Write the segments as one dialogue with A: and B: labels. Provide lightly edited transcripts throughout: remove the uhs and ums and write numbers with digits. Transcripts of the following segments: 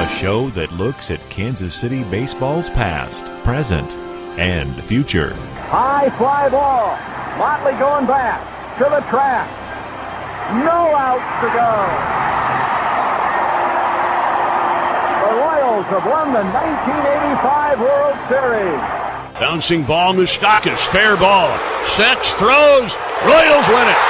A: a show that looks at Kansas City baseball's past, present, and future.
B: High fly ball. Motley going back to the track. No outs to go. The Royals have won the 1985 World Series.
C: Bouncing ball, Moustakas, fair ball. Sets, throws, Royals win it.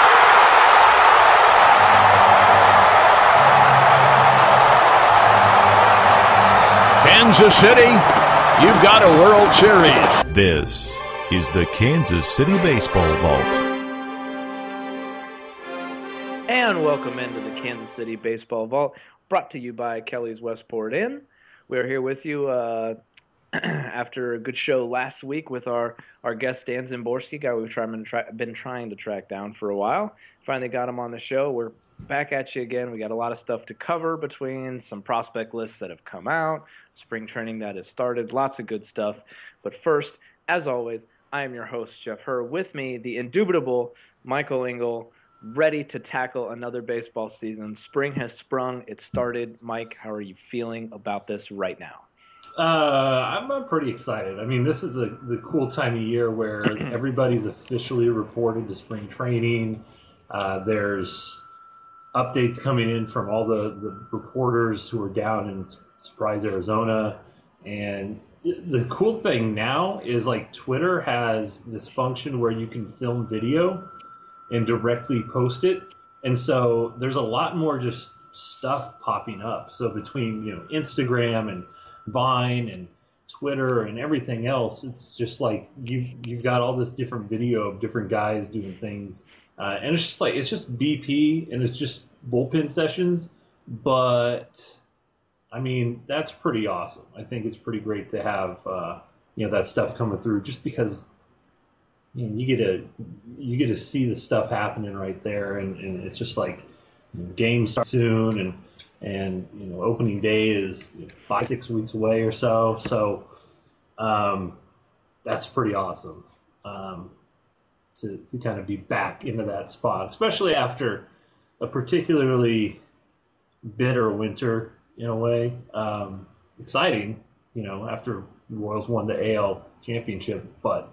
C: Kansas City, you've got a World Series.
A: This is the Kansas City Baseball Vault.
D: And welcome into the Kansas City Baseball Vault, brought to you by Kelly's Westport Inn. We're here with you after a good show last week with our guest Dan Szymborski, guy we've been trying to track down for a while. Finally got him on the show. We're back at you again. We got a lot of stuff to cover between some prospect lists that have come out, spring training that has started, lots of good stuff. But first, as always, I am your host, Jeff Herr. With me, the indubitable Michael Engel, ready to tackle another baseball season. Spring has sprung. It started. Mike, how are you feeling about this right now?
E: I'm pretty excited. I mean, this is the cool time of year where everybody's officially reported to spring training. There's updates coming in from all the reporters who are down in Surprise, Arizona. And the cool thing now is, like, Twitter has this function where you can film video and directly post it. And so there's a lot more just stuff popping up. So between, Instagram and Vine and Twitter and everything else, it's just like you've got all this different video of different guys doing things. And it's just BP and it's just bullpen sessions. But, I mean, that's pretty awesome. I think it's pretty great to have, that stuff coming through just because, you get to see the stuff happening right there. And it's just like games start soon and opening day is 5-6 weeks away or so. So that's pretty awesome. To kind of be back into that spot, especially after a particularly bitter winter in a way. Exciting, after the Royals won the AL championship, but,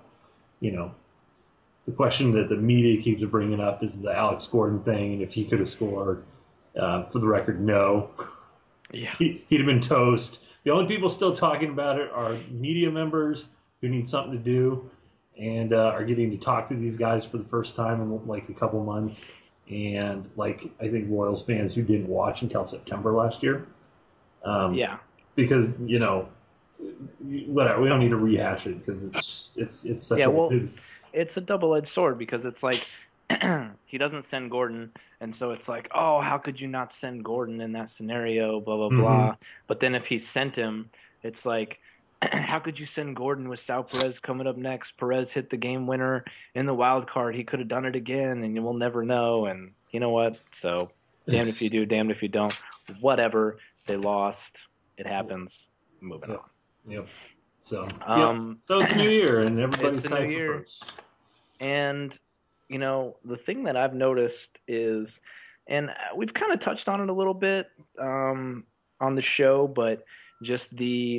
E: the question that the media keeps bringing up is the Alex Gordon thing, and if he could have scored. For the record, no.
D: Yeah.
E: He'd have been toast. The only people still talking about it are media members who need something to do and are getting to talk to these guys for the first time in like a couple months. And I think Royals fans who didn't watch until September last year.
D: Yeah.
E: Because, whatever, we don't need to rehash it because it's such
D: it's a double-edged sword because it's like he doesn't send Gordon, and so it's like, oh, how could you not send Gordon in that scenario, blah, blah, blah. But then if he sent him, it's like, how could you send Gordon with Sal Perez coming up next? Perez hit the game winner in the wild card. He could have done it again, and we'll never know. And you know what? So damned if you do, damned if you don't. Whatever. They lost. It happens. Moving on.
E: Yep. So, so it's a new year, and everybody's tied for first.
D: And, the thing that I've noticed is, and we've kind of touched on it a little bit on the show, but just the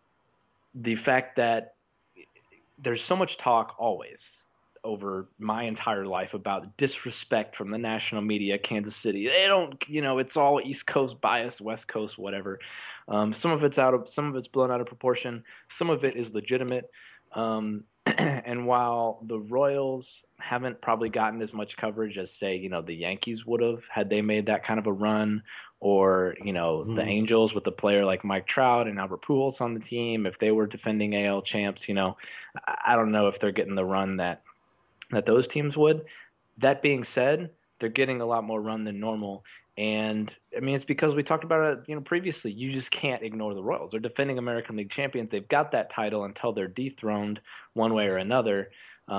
D: fact that there's so much talk always over my entire life about disrespect from the national media, Kansas City. They don't, it's all East Coast bias, West Coast, whatever. Some of it's blown out of proportion. Some of it is legitimate. And while the Royals haven't probably gotten as much coverage as, say, the Yankees would have had they made that kind of a run, or, the Angels with a player like Mike Trout and Albert Pujols on the team, if they were defending AL champs, I don't know if they're getting the run that those teams would. That being said, they're getting a lot more run than normal. And, I mean, it's because we talked about it, previously. You just can't ignore the Royals. They're defending American League champions. They've got that title until they're dethroned one way or another.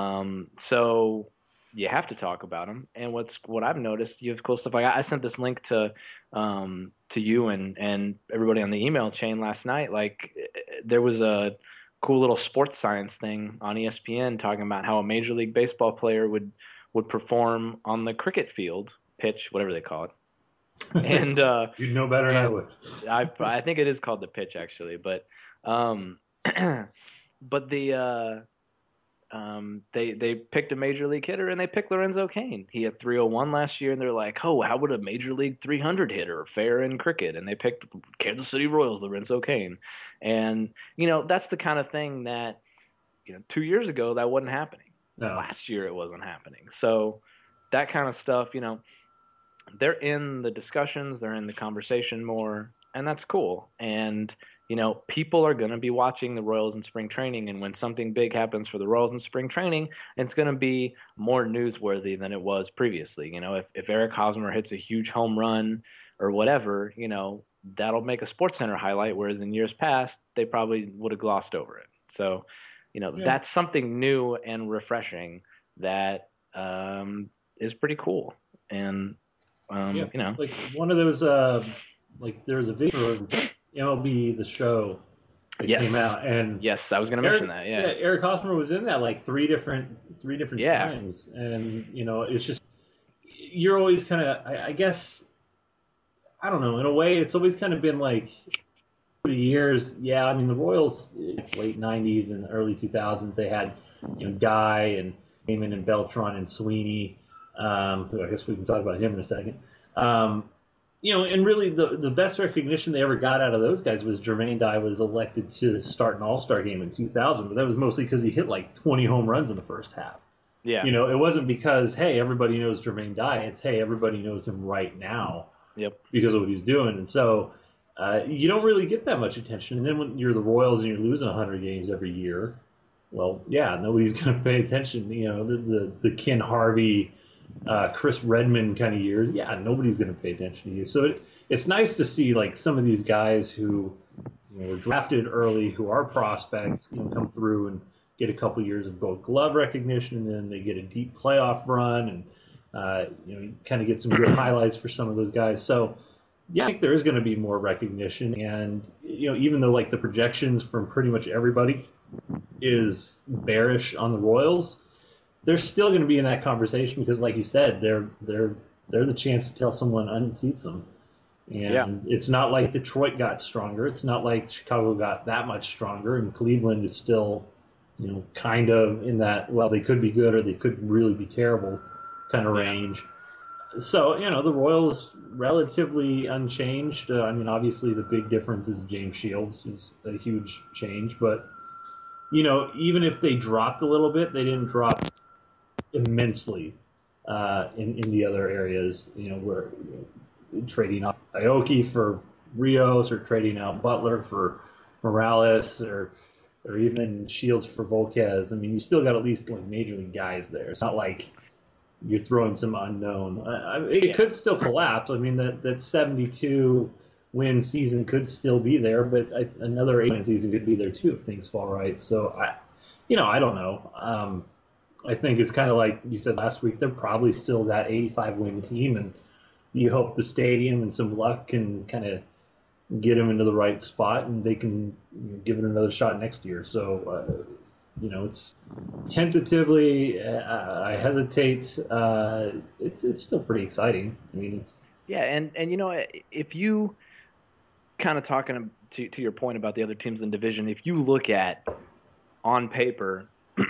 D: So you have to talk about them. And what I've noticed, you have cool stuff. Like I sent this link to you and everybody on the email chain last night. Like, there was a cool little sports science thing on ESPN talking about how a Major League Baseball player would perform on the cricket field, pitch, whatever they call it. And
E: you'd know better than I would.
D: I think it is called the pitch actually, but but they picked a major league hitter and they picked Lorenzo Cain. He had 301 last year, and they're like, oh, how would a major league 300 hitter fare in cricket? And they picked Kansas City Royals Lorenzo Cain, and that's the kind of thing that 2 years ago that wasn't happening.
E: No.
D: Last year it wasn't happening. So that kind of stuff, they're in the discussions, they're in the conversation more, and that's cool. And people are going to be watching the Royals in spring training, and when something big happens for the Royals in spring training, it's going to be more newsworthy than it was previously. If Eric Hosmer hits a huge home run or whatever, that'll make a SportsCenter highlight, whereas in years past, they probably would have glossed over it. So, that's something new and refreshing that is pretty cool. And,
E: like one of those, like there's a video of MLB The Show that came out, and
D: yes, I was going to mention that. Yeah,
E: Eric Hosmer was in that like three different times, and it's just you're always kind of, I guess, I don't know. In a way, it's always kind of been like through the years. Yeah, I mean the Royals, late '90s and early 2000s, they had Dye and Heyman and Beltran and Sweeney. Who I guess we can talk about him in a second. And really the best recognition they ever got out of those guys was Jermaine Dye was elected to start an All-Star game in 2000, but that was mostly because he hit like 20 home runs in the first half.
D: Yeah.
E: It wasn't because, hey, everybody knows Jermaine Dye. It's, hey, everybody knows him right now.
D: Yep.
E: Because of what he's doing. And so you don't really get that much attention. And then when you're the Royals and you're losing 100 games every year, well, yeah, nobody's going to pay attention. The Ken Harvey, Chris Redmond kind of years, yeah, nobody's going to pay attention to you. So it's nice to see like some of these guys who were drafted early, who are prospects, come through and get a couple years of Gold Glove recognition, and then they get a deep playoff run, and you kind of get some good highlights for some of those guys. So yeah, I think there is going to be more recognition, and even though like the projections from pretty much everybody is bearish on the Royals, they're still going to be in that conversation because, like you said, they're the chance to tell someone unseats them. And It's not like Detroit got stronger. It's not like Chicago got that much stronger. And Cleveland is still, kind of in that, well, they could be good or they could really be terrible kind of range. So, the Royals relatively unchanged. Obviously the big difference is James Shields is a huge change. But, even if they dropped a little bit, they didn't drop immensely in the other areas. We're trading out Aoki for Rios, or trading out Butler for Morales, or even Shields for Volquez. I mean, you still got at least like major league guys there. It's not like you're throwing some unknown. It could still collapse. I mean, that 72 win season could still be there, but another 8-win season could be there too if things fall right. So I don't know. I think it's kind of like you said last week, they're probably still that 85-win team, and you hope the stadium and some luck can kind of get them into the right spot, and they can give it another shot next year. So, it's tentatively, I hesitate. It's still pretty exciting. I mean,
D: and if you kind of talking to your point about the other teams in division, if you look at on paper,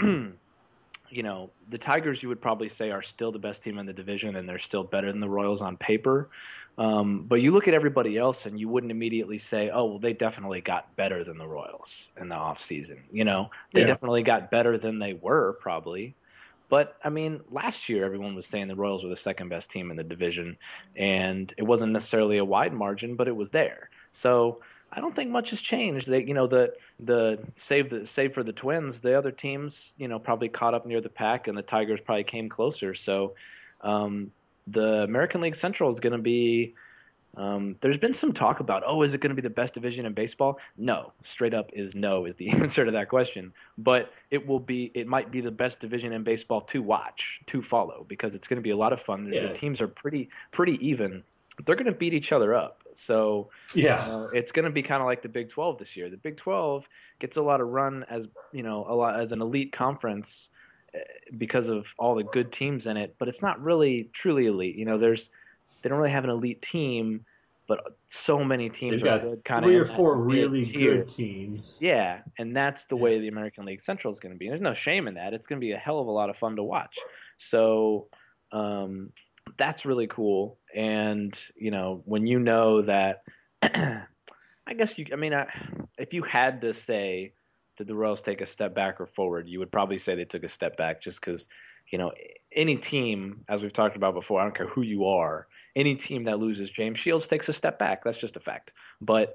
D: the Tigers, you would probably say, are still the best team in the division, and they're still better than the Royals on paper. But you look at everybody else, and you wouldn't immediately say, oh, well, they definitely got better than the Royals in the offseason. They definitely got better than they were, probably. But, I mean, last year everyone was saying the Royals were the second best team in the division, and it wasn't necessarily a wide margin, but it was there. So I don't think much has changed. They, the save for the Twins, the other teams, probably caught up near the pack, and the Tigers probably came closer. So the American League Central is going to be. There's been some talk about, is it going to be the best division in baseball? No, straight up is no is the answer to that question. But it might be the best division in baseball to watch, to follow, because it's going to be a lot of fun. Yeah. The teams are pretty even. They're going to beat each other up. So it's going to be kind of like the Big 12 this year. The Big 12 gets a lot of run as as an elite conference because of all the good teams in it, but it's not really truly elite. There's they don't really have an elite team, but so many teams
E: They've
D: are
E: got
D: good. Kind of
E: 3 or 4 really
D: mid-tier.
E: good teams.
D: Yeah, and that's the way the American League Central is going to be. There's no shame in that. It's going to be a hell of a lot of fun to watch. So that's really cool. And when you know that, I guess if you had to say, did the Royals take a step back or forward, you would probably say they took a step back, just because, any team, as we've talked about before, I don't care who you are, any team that loses James Shields takes a step back. That's just a fact. But,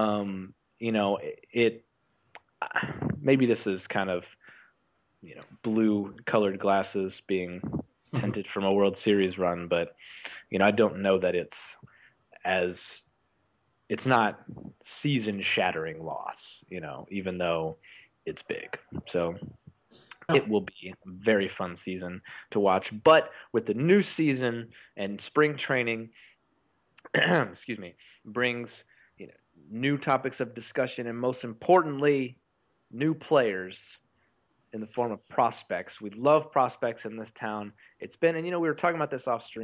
D: maybe this is kind of, blue colored glasses being tinted from a World Series run, but, I don't know that it's not season-shattering loss, even though it's big. So it will be a very fun season to watch. But with the new season and spring training, excuse me, brings new topics of discussion, and most importantly, new players in the form of prospects. We love prospects in this town. It's been, and we were talking about this off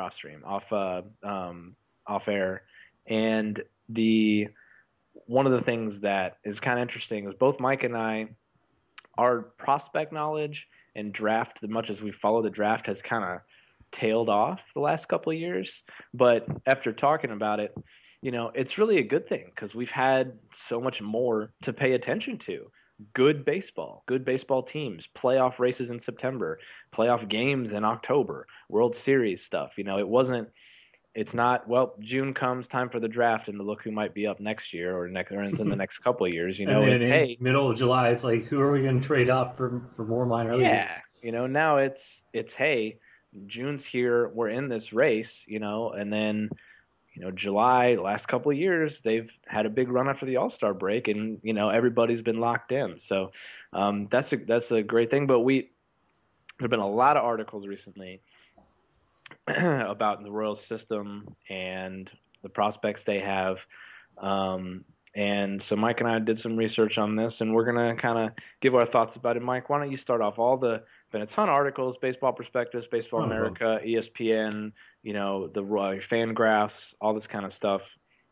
D: air, and one of the things that is kind of interesting is both Mike and I, our prospect knowledge and draft, as much as we follow the draft, has kind of tailed off the last couple of years. But after talking about it, it's really a good thing, because we've had so much more to pay attention to. Good baseball teams, playoff races in September, playoff games in October, World Series stuff. It's not, well, June comes, time for the draft, and to look who might be up next year or in the next couple of years. It's
E: middle of July, it's like, who are we going to trade up for more minor leagues?
D: Yeah, now it's hey, June's here, we're in this race, and then July, last couple of years, they've had a big run after the All-Star break, and everybody's been locked in. So that's a great thing. But there've been a lot of articles recently about the Royals system and the prospects they have. And so Mike and I did some research on this, and we're going to kind of give our thoughts about it. Mike, why don't you start off? Been a ton of articles, Baseball Prospectus, Baseball America, ESPN, the Fangraphs, all this kind of stuff.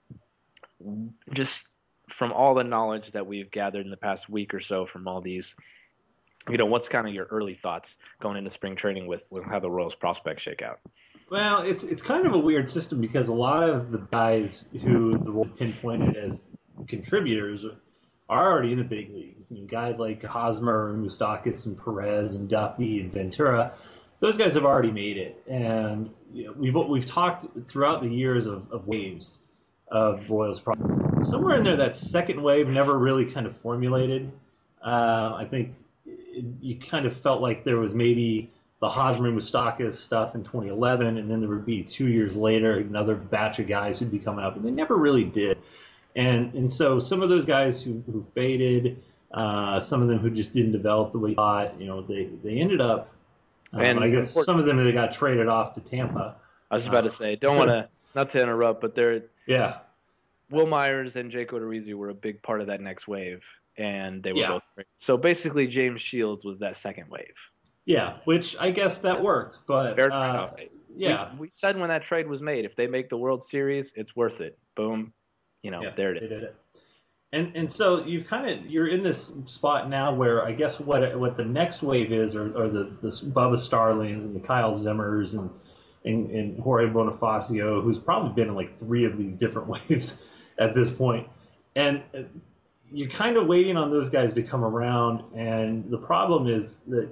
D: Just from all the knowledge that we've gathered in the past week or so from all these, what's kind of your early thoughts going into spring training with how the Royals prospects shake out?
E: Well, it's kind of a weird system, because a lot of the guys who the Royals pinpointed as contributors are already in the big leagues. Guys like Hosmer and Moustakas and Perez and Duffy and Ventura, those guys have already made it. And we've talked throughout the years of waves of Royals prospects. Somewhere in there, that second wave never really kind of formulated. I think you kind of felt like there was maybe the Hosmer and Moustakas stuff in 2011, and then there would be 2 years later another batch of guys who'd be coming up, and they never really did. And so some of those guys who faded, some of them who just didn't develop the way they thought, they ended up, and I guess some of them, they got traded off to Tampa.
D: I was about to say, don't want to, not to interrupt, but Will Myers and Jake Odorizzi were a big part of that next wave, and they were both traded. So basically James Shields was that second wave. Yeah,
E: which I guess that worked, but
D: fair trade-off. We said when that trade was made, if they make the World Series, it's worth it. Boom. There it is.
E: And so you're in this spot now where I guess what the next wave is, or the Bubba Starlings and the Kyle Zimmers and Jorge Bonifacio, who's probably been in like 3 of these different waves at this point. And you're kind of waiting on those guys to come around, and the problem is that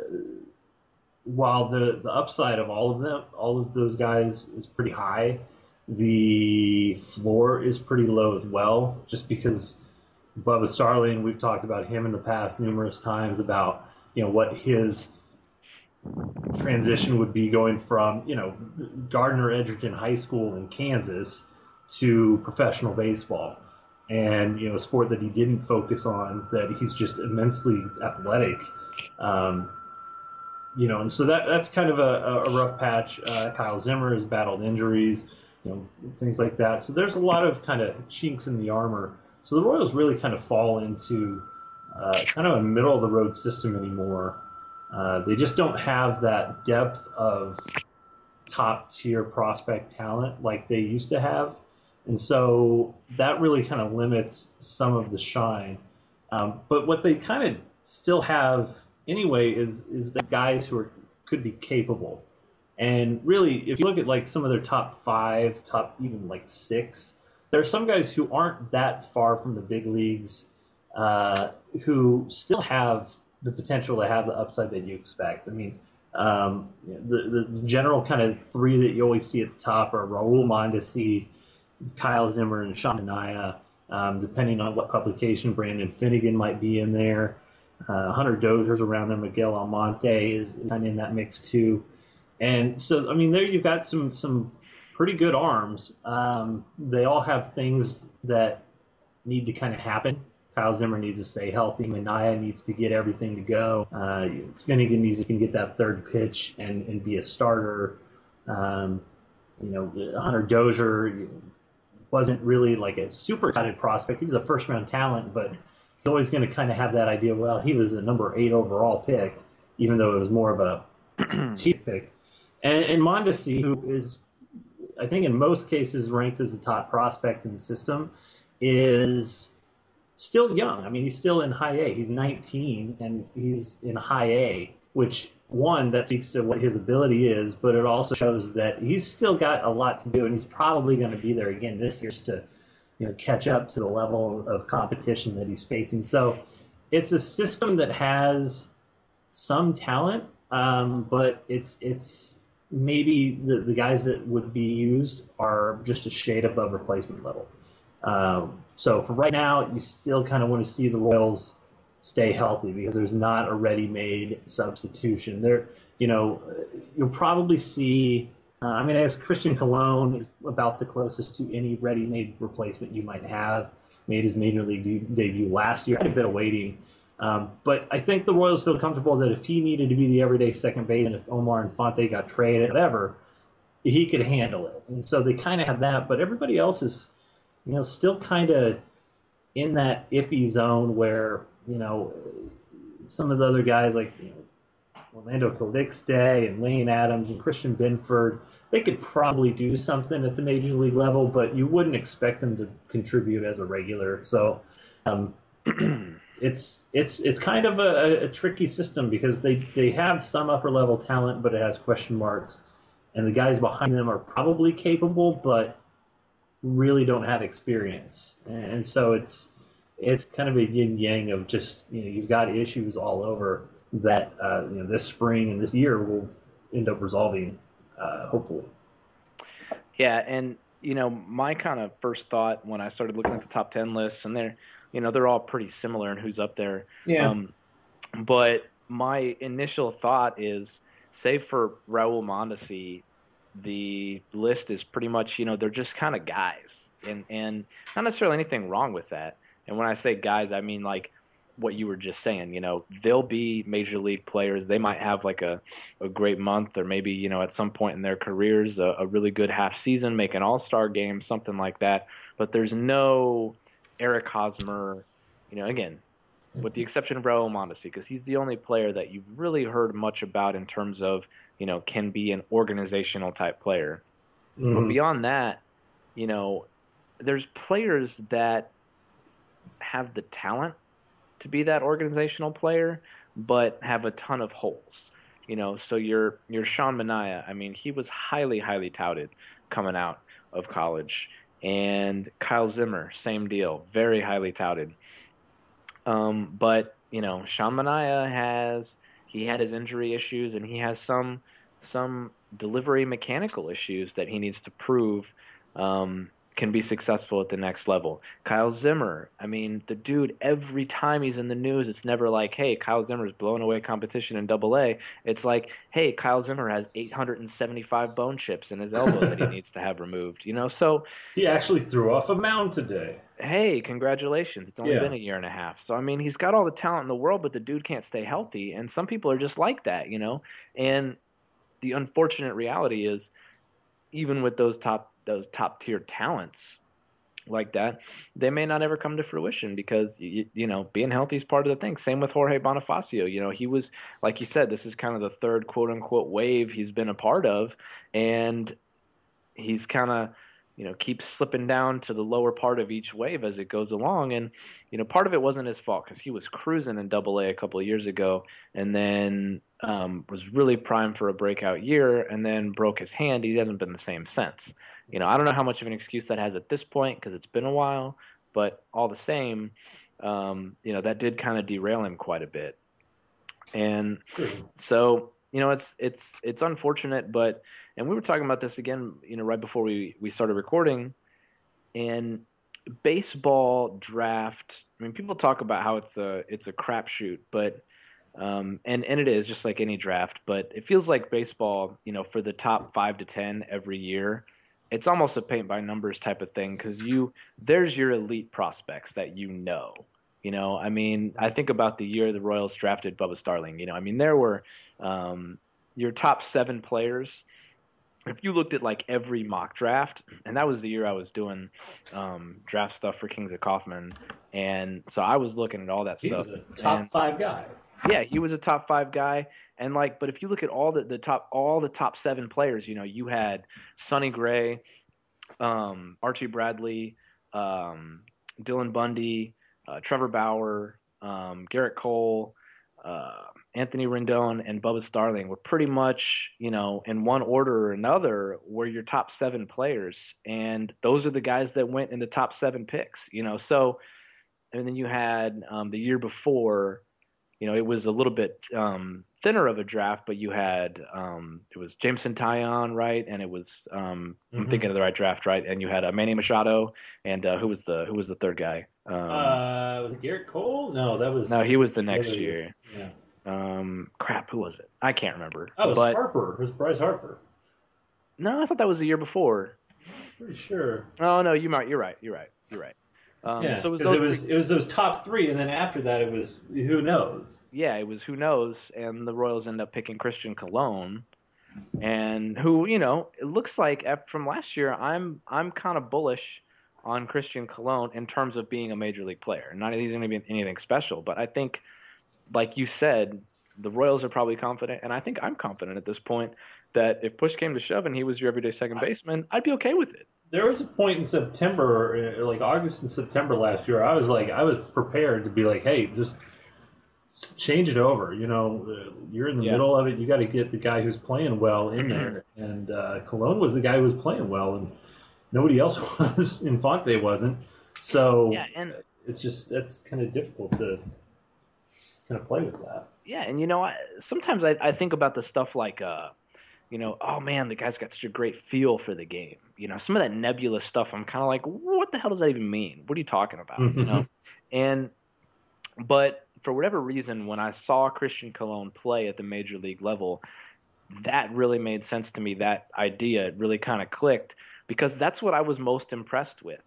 E: while the upside of all of those guys is pretty high, the floor is pretty low as well, just because Bubba Starling, we've talked about him in the past numerous times about, what his transition would be going from, Gardner Edgerton High School in Kansas to professional baseball. And, a sport that he didn't focus on, that he's just immensely athletic. And so that's kind of a rough patch. Kyle Zimmer has battled injuries, things like that. So there's a lot of kind of chinks in the armor. So the Royals really kind of fall into kind of a middle-of-the-road system anymore. They just don't have that depth of top tier prospect talent like they used to have. And so that really kind of limits some of the shine. But what they kind of still have anyway is the guys who could be capable. And really, if you look at like some of their top 5, top even like 6, there are some guys who aren't that far from the big leagues who still have the potential to have the upside that you expect. I mean, the general kind of 3 that you always see at the top are Raul Mondesi, Kyle Zimmer, and Sean Manaea. Depending on what publication, Brandon Finnegan might be in there. Hunter Dozier's around there. Miguel Almonte is kind of in that mix too. And so, I mean, there you've got some pretty good arms. They all have things that need to kind of happen. Kyle Zimmer needs to stay healthy. Manaea needs to get everything to go. Finnegan needs to get that third pitch and be a starter. Hunter Dozier wasn't really like a super excited prospect. He was a first-round talent, but he's always going to kind of have that idea, well, he was a number 8 overall pick, even though it was more of a cheap pick. And Mondesi, who is, I think in most cases ranked as the top prospect in the system, is still young. I mean, he's still in high A. He's 19, and he's in high A, which, one, that speaks to what his ability is, but it also shows that he's still got a lot to do, and he's probably going to be there again this year to catch up to the level of competition that he's facing. So it's a system that has some talent, but it's maybe the guys that would be used are just a shade above replacement level. So for right now, you still kind of want to see the Royals stay healthy because there's not a ready-made substitution. You'll probably see. I'm going to ask Christian Colon is about the closest to any ready-made replacement you might have. Made his major league debut last year. Had a bit of waiting. But I think the Royals feel comfortable that if he needed to be the everyday second base and if Omar Infante got traded, whatever, he could handle it. And so they kind of have that. But everybody else is, still kind of in that iffy zone where, some of the other guys like Orlando Calixte and Lane Adams and Christian Binford, they could probably do something at the major league level, but you wouldn't expect them to contribute as a regular. So it's kind of a tricky system because they have some upper level talent, but it has question marks, and the guys behind them are probably capable, but really don't have experience, and so it's kind of a yin yang of just you've got issues all over that this spring and this year will end up resolving, hopefully.
D: Yeah, and my kind of first thought when I started looking at the top 10 lists, and they're all pretty similar in who's up there.
E: Yeah.
D: But my initial thought is, save for Raul Mondesi, the list is pretty much they're just kind of guys, and not necessarily anything wrong with that. And when I say guys, I mean like what you were just saying. They'll be major league players. They might have like a great month, or maybe at some point in their careers a really good half season, make an all-star game, something like that. But there's no Eric Hosmer, again, with the exception of Raul Mondesi, because he's the only player that you've really heard much about in terms of can be an organizational type player. Mm-hmm. But beyond that, there's players that have the talent to be that organizational player, but have a ton of holes. So your Sean Manaea, I mean, he was highly, highly touted coming out of college. And Kyle Zimmer, same deal, very highly touted. But Sean Manaea had his injury issues, and he has some delivery mechanical issues that he needs to prove can be successful at the next level. Kyle Zimmer, I mean, the dude, every time he's in the news, it's never like, hey, Kyle Zimmer's blowing away competition in AA. It's like, hey, Kyle Zimmer has 875 bone chips in his elbow that he needs to have removed. So
E: he actually threw off a mound today.
D: Hey, congratulations. It's only been a year and a half. So, I mean, he's got all the talent in the world, but the dude can't stay healthy. And some people are just like that, And the unfortunate reality is, even with those top tier talents, like that, they may not ever come to fruition because being healthy is part of the thing. Same with Jorge Bonifacio. He was, like you said, this is kind of the third quote unquote wave he's been a part of, and he's kind of keeps slipping down to the lower part of each wave as it goes along. And part of it wasn't his fault because he was cruising in Double A a couple of years ago, and then was really primed for a breakout year, and then broke his hand. He hasn't been the same since. I don't know how much of an excuse that has at this point because it's been a while, but all the same, that did kind of derail him quite a bit. And so, it's unfortunate, and we were talking about this again, right before we started recording, and baseball draft. I mean, people talk about how it's a crapshoot, but and it is just like any draft, but it feels like baseball, for the top 5 to 10 every year, it's almost a paint by numbers type of thing because there's your elite prospects that I mean, I think about the year the Royals drafted Bubba Starling. I mean, there were your top 7 players. If you looked at like every mock draft, and that was the year I was doing draft stuff for Kings of Kaufman, and so I was looking at all that stuff.
E: He was a top 5 guy.
D: Yeah, he was a top 5 guy, and but if you look at all the top 7 players, you had Sonny Gray, Archie Bradley, Dylan Bundy, Trevor Bauer, Garrett Cole, Anthony Rendon, and Bubba Starling were pretty much, in one order or another, were your top 7 players, and those are the guys that went in the top 7 picks. So, and then you had the year before. It was a little bit thinner of a draft, but you had it was Jameson Taillon, right? And it was I'm thinking of the right draft, right? And you had Manny Machado, and who was the third guy?
E: Was it Garrett Cole? No,
D: he was the next year. Yeah. Crap, who was it? I can't remember.
E: Oh, it was Harper. It was Bryce Harper.
D: No, I thought that was the year before.
E: Pretty sure.
D: Oh no, you're right. So
E: it was those top 3, and then after that it was who knows.
D: Yeah, it was who knows, and the Royals end up picking Christian Colon, and who it looks like from last year I'm kind of bullish on Christian Colon in terms of being a major league player. Not that he's going to be anything special, but I think, like you said, the Royals are probably confident, and I think I'm confident at this point that if push came to shove and he was your everyday second baseman, I'd be okay with it.
E: There was a point in September, like August and September last year, I was prepared to be like, hey, just change it over. You're in the middle of it. You got to get the guy who's playing well in there. And Colon was the guy who was playing well, and nobody else was. Infante wasn't. So and that's kind of difficult to kind of play with that.
D: Yeah, and sometimes I think about the stuff like oh man, the guy's got such a great feel for the game. Some of that nebulous stuff, I'm kind of like, what the hell does that even mean? What are you talking about? But for whatever reason, when I saw Christian Colon play at the major league level, that really made sense to me. That idea really kind of clicked because that's what I was most impressed with.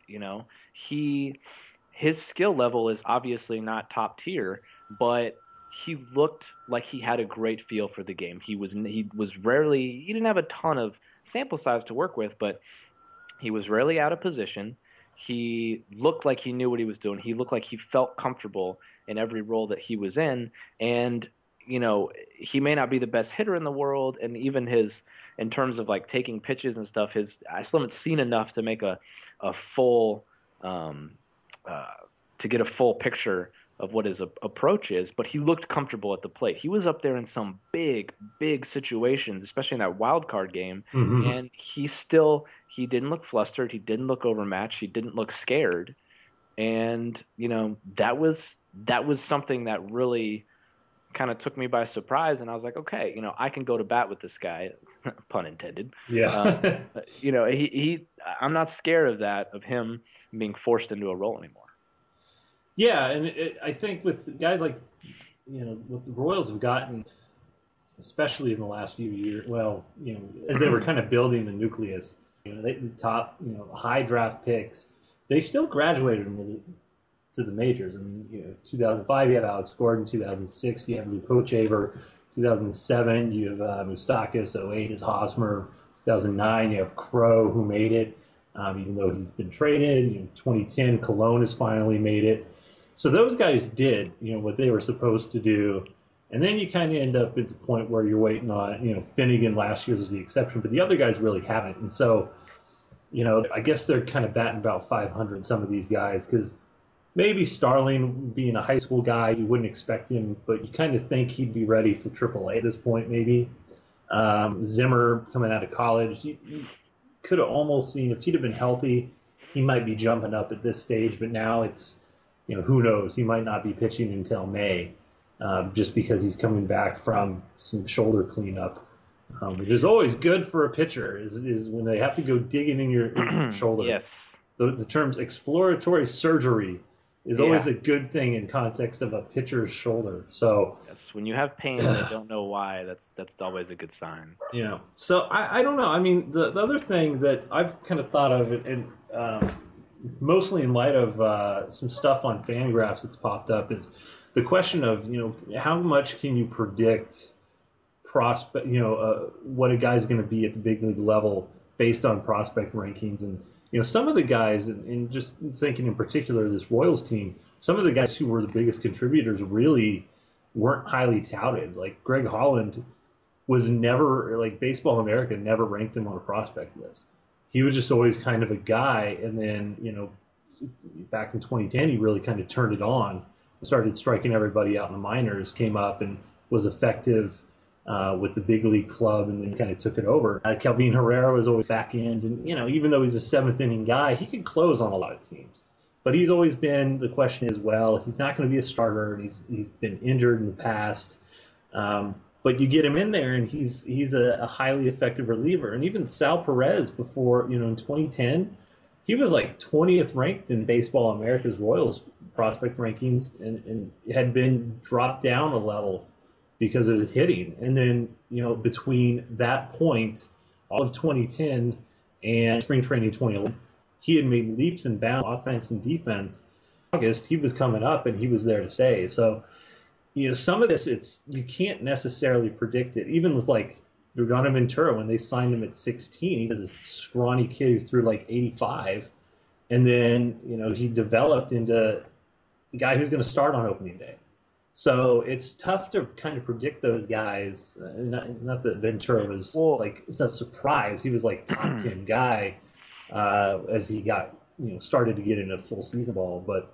D: His skill level is obviously not top tier, but he looked like he had a great feel for the game. He didn't have a ton of sample size to work with, but he was rarely out of position. He looked like he knew what he was doing. He looked like he felt comfortable in every role that he was in. And, he may not be the best hitter in the world. And even in terms of like taking pitches and stuff, I still haven't seen enough to make a full, to get a full picture of what his approach is, but he looked comfortable at the plate. He was up there in some big, big situations, especially in that wild card game, and he didn't look flustered. He didn't look overmatched. He didn't look scared, and that was something that really kind of took me by surprise. And I was like, okay, I can go to bat with this guy, pun intended.
E: Yeah.
D: I'm not scared of him being forced into a role anymore.
E: Yeah, and I think with guys like, what the Royals have gotten, especially in the last few years, as they were kind of building the nucleus, the top, high draft picks, they still graduated them to the majors. And 2005 you have Alex Gordon, 2006 you have Luke Hochevar, 2007 you have Moustakas, 2008 is Hosmer, 2009 you have Crow who made it. even though he's been traded. 2010, Cologne has finally made it. So those guys did, what they were supposed to do. And then you kind of end up at the point where you're waiting on, Finnegan last year is the exception, but the other guys really haven't. And so, I guess they're kind of batting about 500, some of these guys, because maybe Starling, being a high school guy, you wouldn't expect him, but you kind of think he'd be ready for AAA at this point, maybe. Zimmer coming out of college, you could have almost seen, if he'd have been healthy, he might be jumping up at this stage, but now it's, who knows? He might not be pitching until May, just because he's coming back from some shoulder cleanup, which is always good for a pitcher, is when they have to go digging in your shoulder.
D: Yes.
E: The terms exploratory surgery is always a good thing in context of a pitcher's shoulder. So
D: yes, when you have pain and you don't know why, that's always a good sign.
E: So I don't know. I mean, the other thing that I've kind of thought of, and mostly in light of some stuff on Fangraphs that's popped up, is the question of how much can you predict prospect, what a guy's going to be at the big league level based on prospect rankings. And some of the guys, and just thinking in particular of this Royals team, some of the guys who were the biggest contributors really weren't highly touted. Like Greg Holland was never, like Baseball America never ranked him on a prospect list. He was just always kind of a guy. And then, back in 2010, he really kind of turned it on, started striking everybody out in the minors, came up and was effective with the big league club, and then kind of took it over. Kelvin Herrera was always back end, and even though he's a seventh inning guy, he can close on a lot of teams. But he's always been, the question is, well, he's not going to be a starter, and he's been injured in the past. But you get him in there, and he's a highly effective reliever. And even Sal Perez before, in 2010, he was like 20th ranked in Baseball America's Royals prospect rankings, and had been dropped down a level because of his hitting. And then, between that point, all of 2010 and spring training 2011, he had made leaps and bounds, offense and defense. In August, he was coming up, and he was there to stay. So, some of this, you can't necessarily predict it. Even with, like, Yordan Ventura, when they signed him at 16, he was a scrawny kid who threw, like, 85. And then, he developed into a guy who's going to start on opening day. So it's tough to kind of predict those guys. Not that Ventura was it's a surprise. He was like top 10 guy as he got started to get into full season ball. But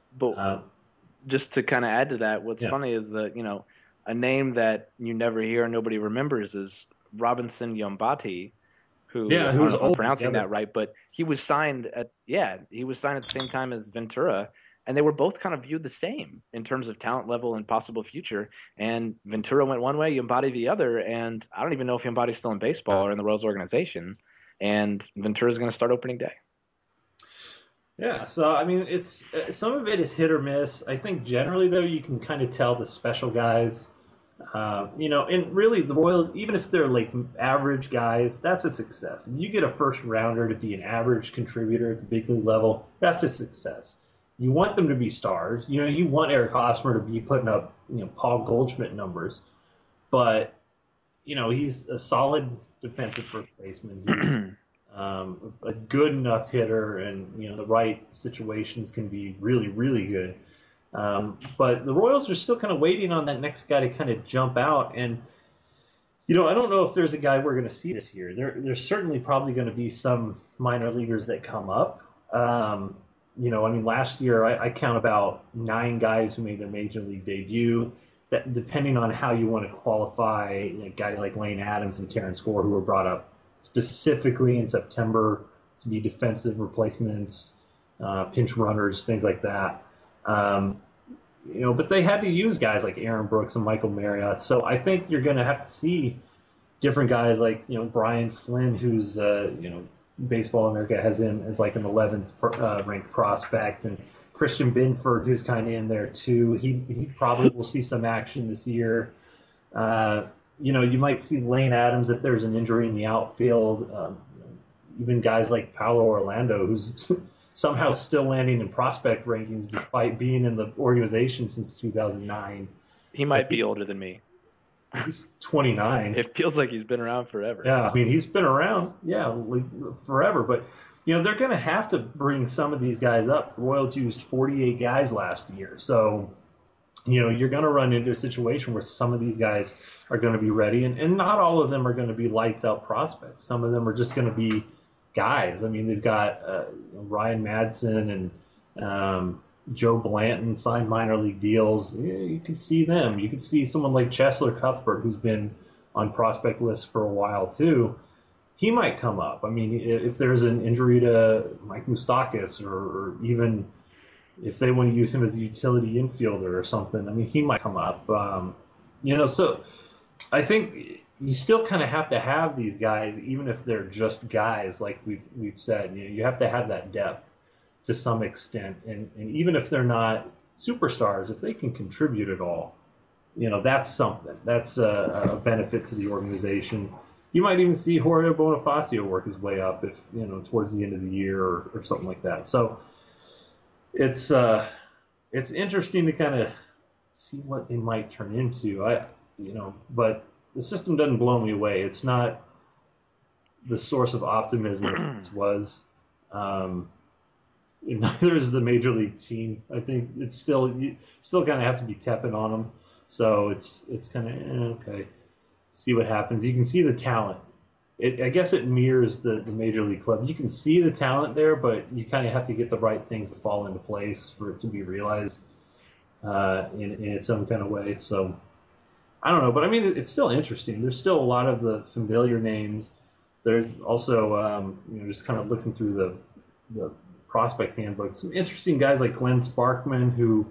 D: just to kind of add to that, what's funny is that a name that you never hear, nobody remembers, is Robinson Yombati, who I don't know if I'm pronouncing that right, but he was signed at the same time as Ventura. And they were both kind of viewed the same in terms of talent level and possible future. And Ventura went one way, Yombati the other. And I don't even know if Yombati's still in baseball or in the Royals organization. And Ventura's going to start opening day.
E: Yeah, so, I mean, it's some of it is hit or miss. I think generally, though, you can kind of tell the special guys. And really the Royals, even if they're like average guys, that's a success. If you get a first rounder to be an average contributor at the big league level, that's a success. You want them to be stars. You want Eric Hosmer to be putting up, Paul Goldschmidt numbers. But, he's a solid defensive first baseman. He's a good enough hitter, and, the right situations can be really, really good. But the Royals are still kind of waiting on that next guy to kind of jump out. And, I don't know if there's a guy we're going to see this year. There's certainly probably going to be some minor leaguers that come up. Last year I count about 9 guys who made their major league debut. That, depending on how you want to qualify, guys like Lane Adams and Terrence Gore, who were brought up specifically in September to be defensive replacements, pinch runners, things like that. But they had to use guys like Aaron Brooks and Michael Marriott. So I think you're going to have to see different guys like, Brian Flynn, who's, Baseball America has him as like an 11th ranked prospect, and Christian Binford, who's kind of in there too. He probably will see some action this year. You might see Lane Adams if there's an injury in the outfield. Even guys like Paolo Orlando, who's somehow still landing in prospect rankings despite being in the organization since 2009.
D: He might be older than me.
E: He's 29.
D: It feels like he's been around forever.
E: Yeah, I mean, he's been around, like, forever. But, they're going to have to bring some of these guys up. Royals used 48 guys last year. So, you're going to run into a situation where some of these guys are going to be ready, and not all of them are going to be lights out prospects. Some of them are just going to be guys. I mean, they've got Ryan Madsen and Joe Blanton signed minor league deals. You could see them. You could see someone like Cheslor Cuthbert, who's been on prospect lists for a while too. He might come up. I mean, if there's an injury to Mike Moustakas, or even if they want to use him as a utility infielder or something, I mean, he might come up. So I think you still kind of have to have these guys, even if they're just guys, like we've said. You have to have that depth to some extent, and even if they're not superstars, if they can contribute at all, that's something. That's a benefit to the organization. You might even see Jorge Bonifacio work his way up if, towards the end of the year or something like that. So it's interesting to kind of see what they might turn into. But the system doesn't blow me away. It's not the source of optimism it was. Neither is the major league team. I think it's you still kind of have to be tepid on them. So it's kind of okay. See what happens. You can see the talent. I guess it mirrors the major league club. You can see the talent there, but you kind of have to get the right things to fall into place for it to be realized in its own kind of way. So I don't know, but I mean, it's still interesting. There's still a lot of the familiar names. There's also just kind of looking through the prospect handbook, some interesting guys like Glenn Sparkman, who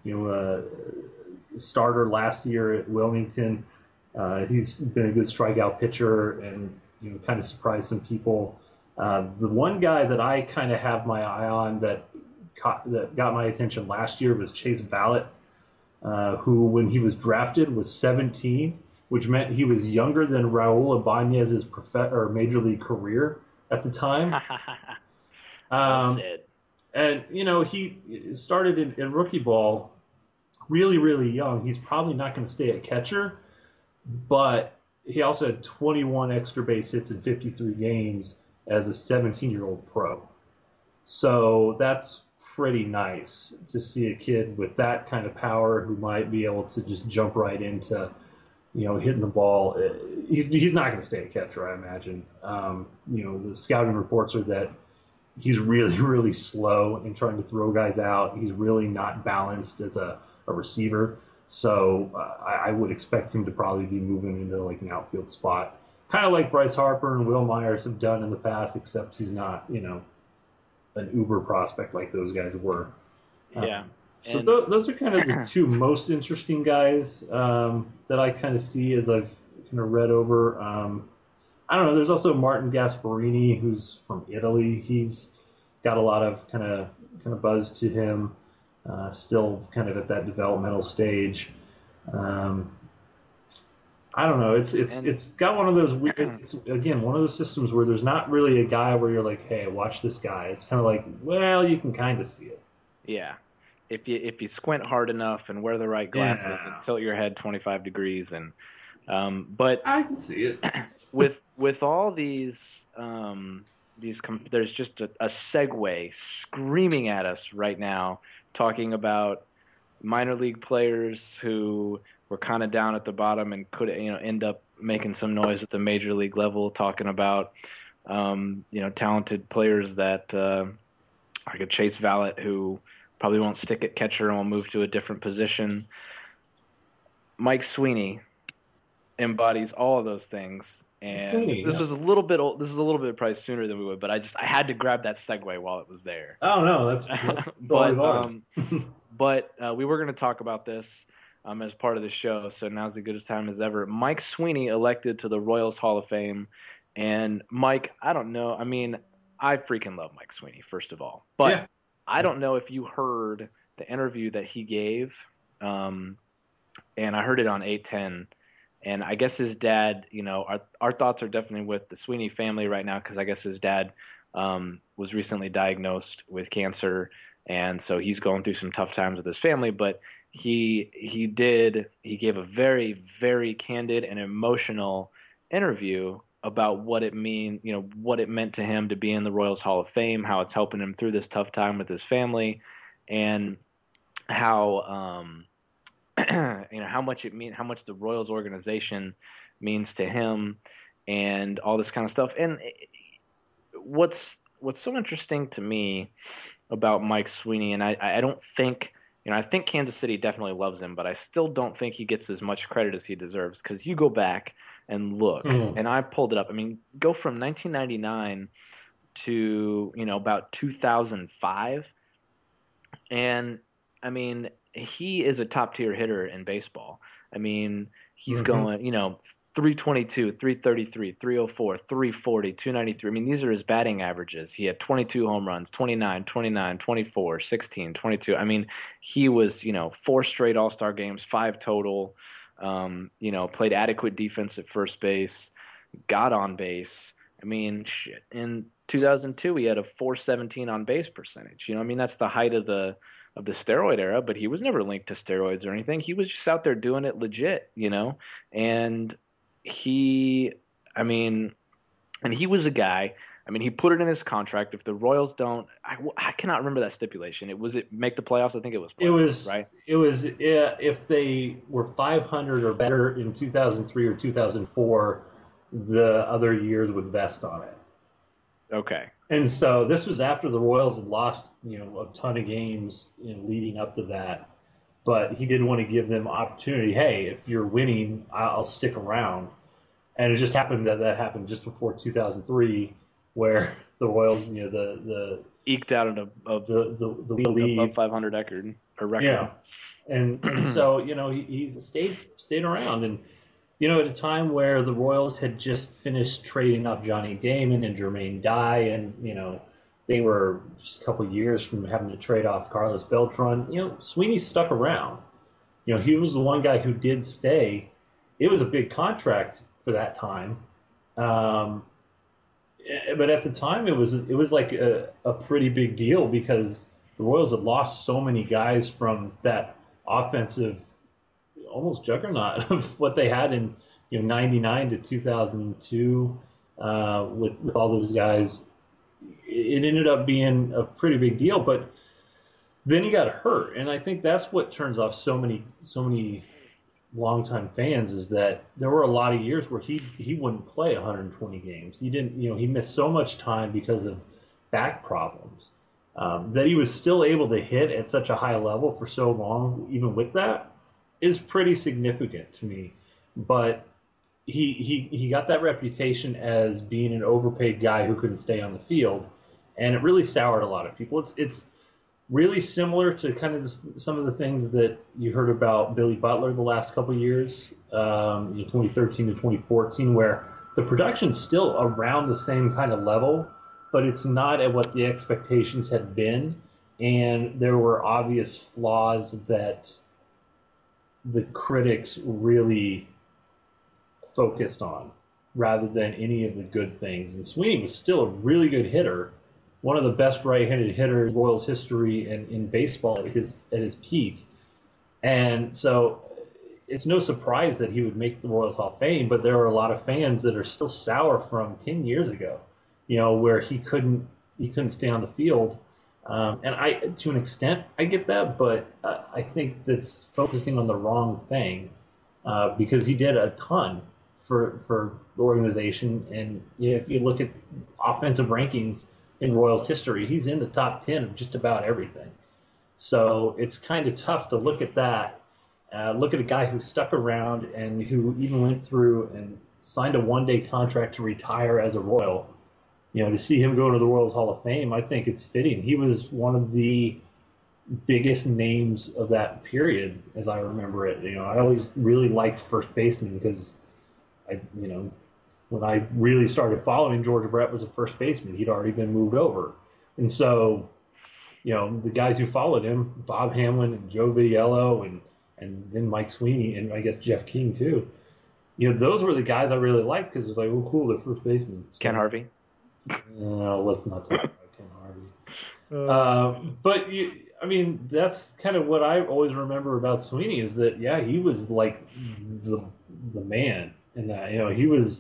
E: starter last year at Wilmington. He's been a good strikeout pitcher and kind of surprised some people. The one guy that I kind of have my eye on that got my attention last year was Chase Vallet, who when he was drafted was 17, which meant he was younger than Raul Ibanez's major league career at the time. And he started in rookie ball really, really young. He's probably not going to stay at catcher, but he also had 21 extra base hits in 53 games as a 17-year-old pro. So that's pretty nice to see a kid with that kind of power who might be able to just jump right into, hitting the ball. He's not going to stay a catcher, I imagine. The scouting reports are that he's really, really slow in trying to throw guys out. He's really not balanced as a receiver. So I would expect him to probably be moving into like an outfield spot, kind of like Bryce Harper and Will Myers have done in the past, except he's not, an uber prospect like those guys were.
D: Yeah.
E: So those are kind of the two most interesting guys that I kind of see as I've kind of read over. I don't know. There's also Martin Gasparini, who's from Italy. He's got a lot of kind of buzz to him. Still kind of at that developmental stage. I don't know. It's got one of those weird. It's, again, one of those systems where there's not really a guy where you're like, hey, watch this guy. It's kind of like, well, you can kind of see it.
D: Yeah, if you squint hard enough and wear the right glasses and tilt your head 25 degrees and but
E: I can see it.
D: with all these there's just a segue screaming at us right now, talking about minor league players who were kind of down at the bottom and could end up making some noise at the major league level, talking about talented players that like a Chase Vallet who probably won't stick at catcher and will move to a different position. Mike Sweeney embodies all of those things. And this was a little bit old. This is a little bit probably sooner than we would, but I had to grab that segue while it was there.
E: Oh no, that's
D: but we were going to talk about this as part of the show, so now's as good a time as ever. Mike Sweeney elected to the Royals Hall of Fame, and Mike, I don't know. I mean, I freaking love Mike Sweeney, first of all, but yeah. I don't know if you heard the interview that he gave, and I heard it on 810. And I guess his dad, our thoughts are definitely with the Sweeney family right now, because I guess his dad was recently diagnosed with cancer, and so he's going through some tough times with his family. But he gave a very, very candid and emotional interview about what it what it meant to him to be in the Royals Hall of Fame, how it's helping him through this tough time with his family, and how how much how much the Royals organization means to him, and all this kind of stuff. And what's so interesting to me about Mike Sweeney, and I don't think, I think Kansas City definitely loves him, but I still don't think he gets as much credit as he deserves, because you go back and look, and I pulled it up. I mean, go from 1999 to, about 2005, and I mean, he is a top-tier hitter in baseball. I mean, he's going, 322, 333, 304, 340, 293. I mean, these are his batting averages. He had 22 home runs, 29, 29, 24, 16, 22. I mean, he was, 4 straight All-Star games, 5 total, played adequate defense at first base, got on base. I mean, shit. In 2002, he had a .417 on base percentage. I mean, that's the height of the steroid era, but he was never linked to steroids or anything. He was just out there doing it legit, and he was a guy. I mean, he put it in his contract. If the Royals don't, I cannot remember that stipulation. It make the playoffs. I think it was playoffs, right?
E: It was if they were 500 or better in 2003 or 2004, the other years would vest on it.
D: Okay.
E: And so this was after the Royals had lost, a ton of games leading up to that. But he didn't want to give them opportunity. Hey, if you're winning, I'll stick around. And it just happened that happened just before 2003, where the Royals, the
D: eked out the
E: lead
D: above 500 record.
E: Yeah, and so he stayed around, and at a time where the Royals had just finished trading up Johnny Damon and Jermaine Dye, and they were just a couple of years from having to trade off Carlos Beltran. Sweeney stuck around. He was the one guy who did stay. It was a big contract for that time, but at the time it was like a pretty big deal, because the Royals had lost so many guys from that offensive almost juggernaut of what they had in 99 to 2002 with all those guys. It ended up being a pretty big deal, but then he got hurt, and I think that's what turns off so many longtime fans, is that there were a lot of years where he wouldn't play 120 games. He didn't, he missed so much time because of back problems, that he was still able to hit at such a high level for so long. Even with that, is pretty significant to me. But he got that reputation as being an overpaid guy who couldn't stay on the field, and it really soured a lot of people. It's really similar to kind of some of the things that you heard about Billy Butler the last couple of years, 2013 to 2014, where the production's still around the same kind of level, but it's not at what the expectations had been, and there were obvious flaws that the critics really focused on rather than any of the good things. And Sweeney was still a really good hitter, one of the best right-handed hitters in Royals history and in baseball at his peak. And so it's no surprise that he would make the Royals Hall of Fame, but there are a lot of fans that are still sour from 10 years ago, where he couldn't stay on the field. And to an extent, I get that, but I think that's focusing on the wrong thing, because he did a ton for the organization. And if you look at offensive rankings in Royals history, he's in the top 10 of just about everything. So it's kind of tough to look at that, look at a guy who stuck around and who even went through and signed a one-day contract to retire as a Royal. To see him go into the Royals Hall of Fame, I think it's fitting. He was one of the biggest names of that period, as I remember it. I always really liked first baseman, because when I really started following, George Brett was a first baseman. He'd already been moved over. And so, the guys who followed him, Bob Hamlin and Joe Vitiello and then Mike Sweeney, and I guess Jeff King too, those were the guys I really liked, because it was like, oh, cool, they're first baseman. So,
D: Ken Harvey.
E: No, let's not talk about Ken Harvey. But that's kind of what I always remember about Sweeney, is that he was like the man in that. He was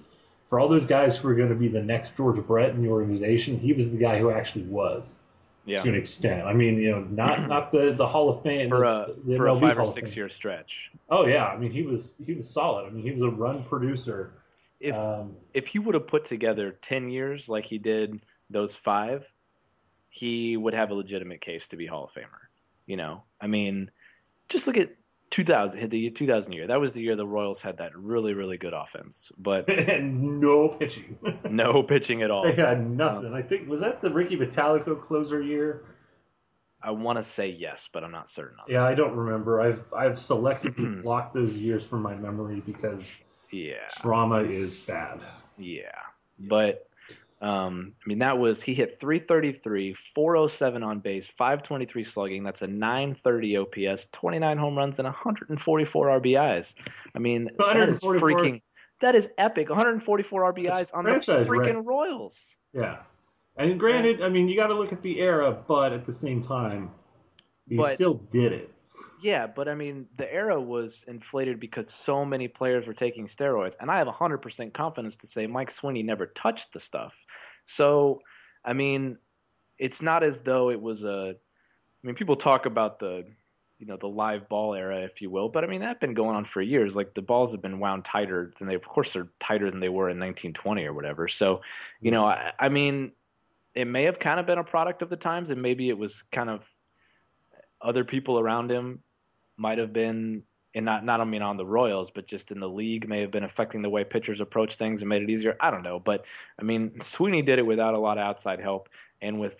E: for all those guys who are going to be the next George Brett in the organization, he was the guy who actually was.
D: Yeah.
E: To an extent. I mean, not the Hall of Fame
D: for a
E: MLB
D: 5 or
E: Hall of
D: 6
E: Fame.
D: year stretch.
E: Oh yeah, I mean he was solid. I mean he was a run producer.
D: If he would have put together 10 years like he did those 5, he would have a legitimate case to be Hall of Famer. I mean, just look at 2000, the 2000 year. That was the year the Royals had that really, really good offense, but
E: and no pitching.
D: No pitching at all.
E: They had nothing. I think was that the Ricky Metallico closer year.
D: I want to say yes, but I'm not certain.
E: Yeah, I don't remember. I've selectively blocked those years from my memory because trauma is bad.
D: Yeah, but I mean he hit 333, 407 on base, 523 slugging. That's a 930 OPS, 29 home runs, and 144 RBIs. I mean, that is epic. 144 RBIs on the freaking Royals.
E: Yeah. And granted, I mean, you got to look at the era, but at the same time, he still did it.
D: Yeah, but I mean, the era was inflated because so many players were taking steroids, and I have 100% confidence to say Mike Sweeney never touched the stuff. So, I mean, it's not as though it was people talk about the live ball era, if you will, but I mean, that's been going on for years. Like the balls have been wound tighter than of course, they're tighter than they were in 1920 or whatever. So, I mean, it may have kind of been a product of the times, and maybe it was kind of other people around him might have been, and not I mean on the Royals, but just in the league may have been affecting the way pitchers approach things and made it easier. I don't know, but I mean, Sweeney did it without a lot of outside help and with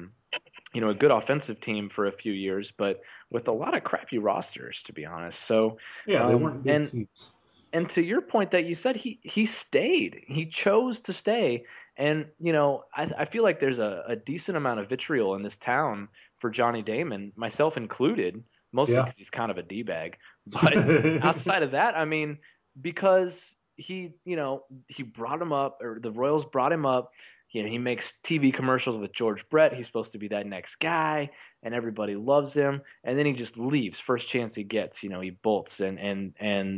D: a good offensive team for a few years, but with a lot of crappy rosters, to be honest. So
E: yeah, they weren't good teams.
D: And to your point that you said, he stayed. He chose to stay. And, I feel like there's a decent amount of vitriol in this town for Johnny Damon, myself included, mostly because he's kind of a D-bag. But outside of that, I mean, because he brought him up, or the Royals brought him up. He makes TV commercials with George Brett. He's supposed to be that next guy, and everybody loves him. And then he just leaves first chance he gets. He bolts and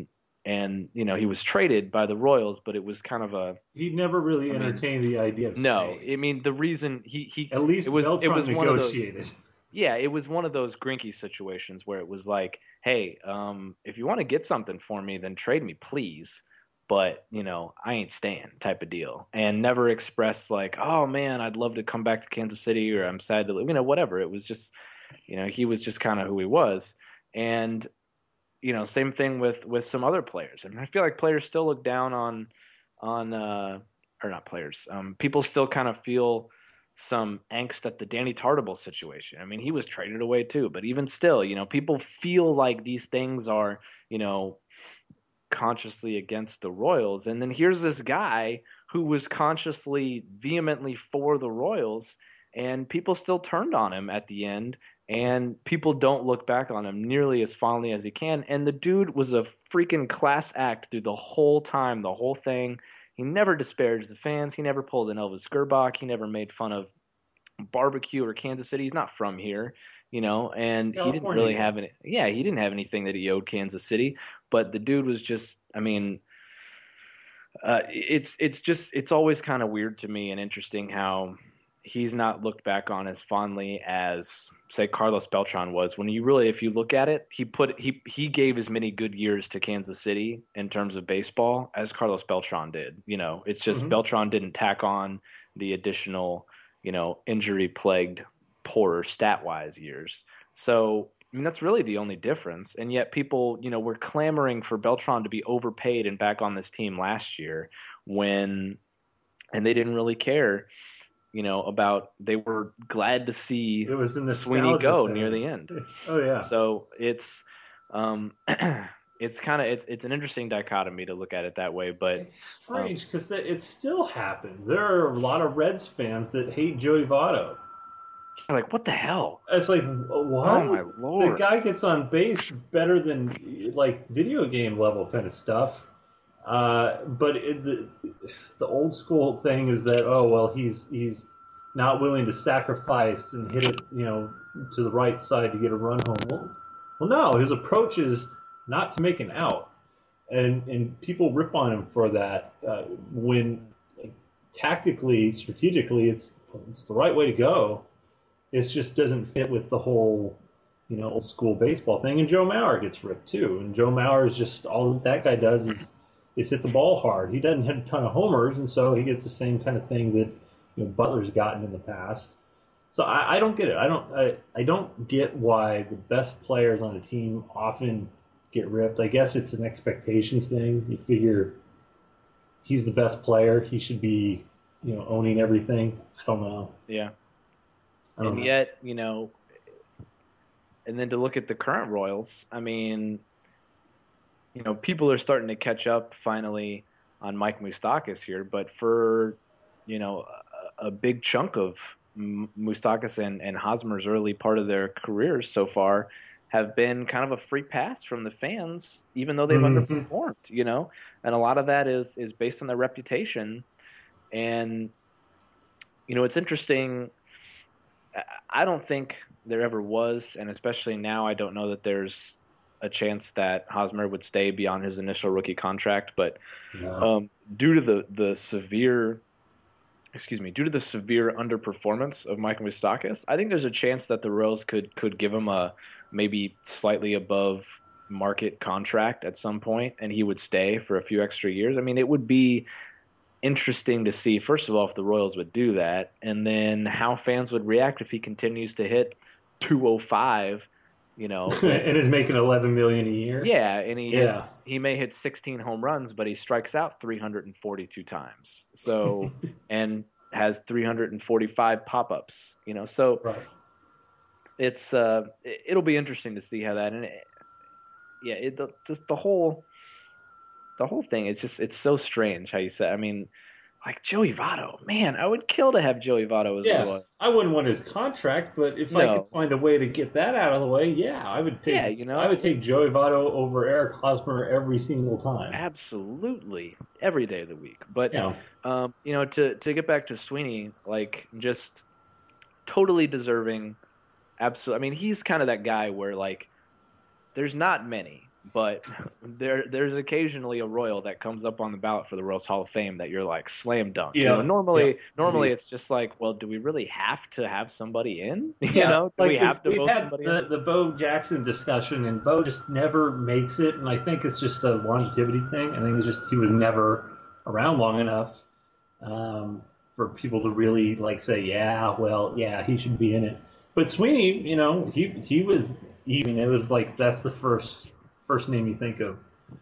D: he was traded by the Royals, but it was kind of
E: he never really entertained the idea of
D: staying.
E: I
D: mean the reason he
E: at least
D: it was
E: Beltran
D: one of those.
E: Yeah,
D: it was one of those Greinke situations where it was like, hey, if you want to get something for me, then trade me, please. But, I ain't staying type of deal. And never expressed like, oh, man, I'd love to come back to Kansas City, or I'm sad to leave, whatever. It was just, he was just kind of who he was. And, same thing with some other players. I mean, I feel like players still look down or not players. People still kind of feel some angst at the Danny Tartabull situation. I mean, he was traded away too, but even still, people feel like these things are, consciously against the Royals. And then here's this guy who was consciously, vehemently for the Royals, and people still turned on him at the end, and people don't look back on him nearly as fondly as he can. And the dude was a freaking class act through the whole time, the whole thing. He never disparaged the fans. He never pulled an Elvis Gerbach. He never made fun of barbecue or Kansas City. He's not from here, and California. He didn't really have any. Yeah, he didn't have anything that he owed Kansas City. But the dude was just, I mean, it's always kind of weird to me and interesting how he's not looked back on as fondly as, say, Carlos Beltran was. When if you look at it, he gave as many good years to Kansas City in terms of baseball as Carlos Beltran did. It's just Beltran didn't tack on the additional, injury-plagued, poorer stat-wise years. So, I mean, that's really the only difference. And yet people, were clamoring for Beltran to be overpaid and back on this team last year and they didn't really care, about, they were glad to see Sweeney go near the end.
E: Oh yeah.
D: So it's it's an interesting dichotomy to look at it that way, but
E: it's strange because it still happens. There are a lot of Reds fans that hate Joey Votto.
D: Like, what the hell?
E: It's like, what?
D: Oh my Lord!
E: The guy gets on base better than like video game level kind of stuff. But the old school thing is that he's not willing to sacrifice and hit it to the right side to get a run home. Well, no, his approach is not to make an out. and people rip on him for that when tactically, strategically, it's the right way to go. It just doesn't fit with the whole, old school baseball thing. And Joe Mauer gets ripped too. And Joe Mauer is just all that guy does is hit the ball hard. He doesn't hit a ton of homers, and so he gets the same kind of thing that Butler's gotten in the past. So I don't get it. I don't get why the best players on a team often get ripped. I guess it's an expectations thing. You figure he's the best player. He should be, owning everything. I don't know.
D: Yeah. And yet, and then to look at the current Royals, I mean, people are starting to catch up finally on Mike Moustakas here, but for, a big chunk of Moustakas and Hosmer's early part of their careers so far have been kind of a free pass from the fans, even though they've underperformed, and a lot of that is based on their reputation. And, it's interesting. I don't think there ever was, and especially now, I don't know that there's a chance that Hosmer would stay beyond his initial rookie contract. But due to the severe underperformance of Mike Moustakas, I think there's a chance that the Royals could give him a maybe slightly above market contract at some point, and he would stay for a few extra years. I mean, it would be interesting to see, first of all, if the Royals would do that, and then how fans would react if he continues to hit 205,
E: and is making $11 million a year.
D: Yeah, and he may hit 16 home runs, but he strikes out 342 times. So and has 345 pop-ups. So
E: right.
D: It's it'll be interesting to see how that, and just the whole thing. It's so strange how you say. I mean, like Joey Votto, man, I would kill to have Joey Votto as a Royal.
E: I wouldn't want his contract, but if I could find a way to get that out of the way, I would take. I would take Joey Votto over Eric Hosmer every single time.
D: Absolutely, every day of the week. But to get back to Sweeney, like just totally deserving. Absolutely, I mean, he's kind of that guy where like there's not many. But there's occasionally a Royal that comes up on the ballot for the Royals Hall of Fame that you're like slam dunk.
E: Yeah.
D: Normally it's just like, well, do we really have to have somebody in? Do we have to vote somebody in?
E: The Bo Jackson discussion, and Bo just never makes it, and I think it's just a longevity thing. I think it's just he was never around long enough for people to really like say, he should be in it. But Sweeney, he was even. It was like that's the first name you think of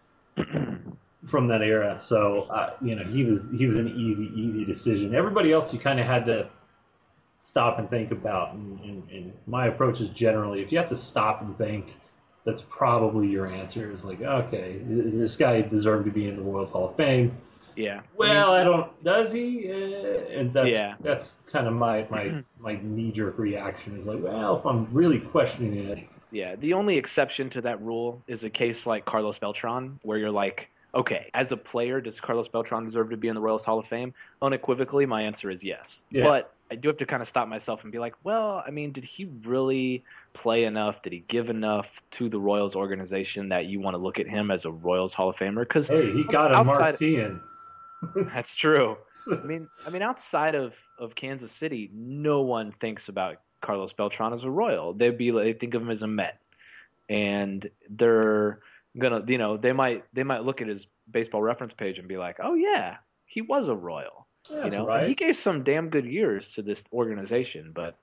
E: from that era. So, he was an easy decision. Everybody else you kind of had to stop and think about. And my approach is generally, if you have to stop and think, that's probably your answer. Is like, okay, does this guy deserve to be in the Royals Hall of Fame?
D: Yeah.
E: Well, does he? And that's kind of my knee-jerk reaction is like, well, if I'm really questioning it.
D: Yeah, the only exception to that rule is a case like Carlos Beltran, where you're like, okay, as a player, does Carlos Beltran deserve to be in the Royals Hall of Fame? Unequivocally, my answer is yes. Yeah. But I do have to kind of stop myself and be like, well, I mean, did he really play enough? Did he give enough to the Royals organization that you want to look at him as a Royals Hall of Famer? Because
E: he got a Marti in.
D: That's true. I mean, outside of Kansas City, no one thinks about Carlos Beltran as a Royal. They think of him as a Met, and they're gonna, they might look at his Baseball Reference page and be like, oh yeah, he was a Royal.
E: That's right.
D: And he gave some damn good years to this organization, but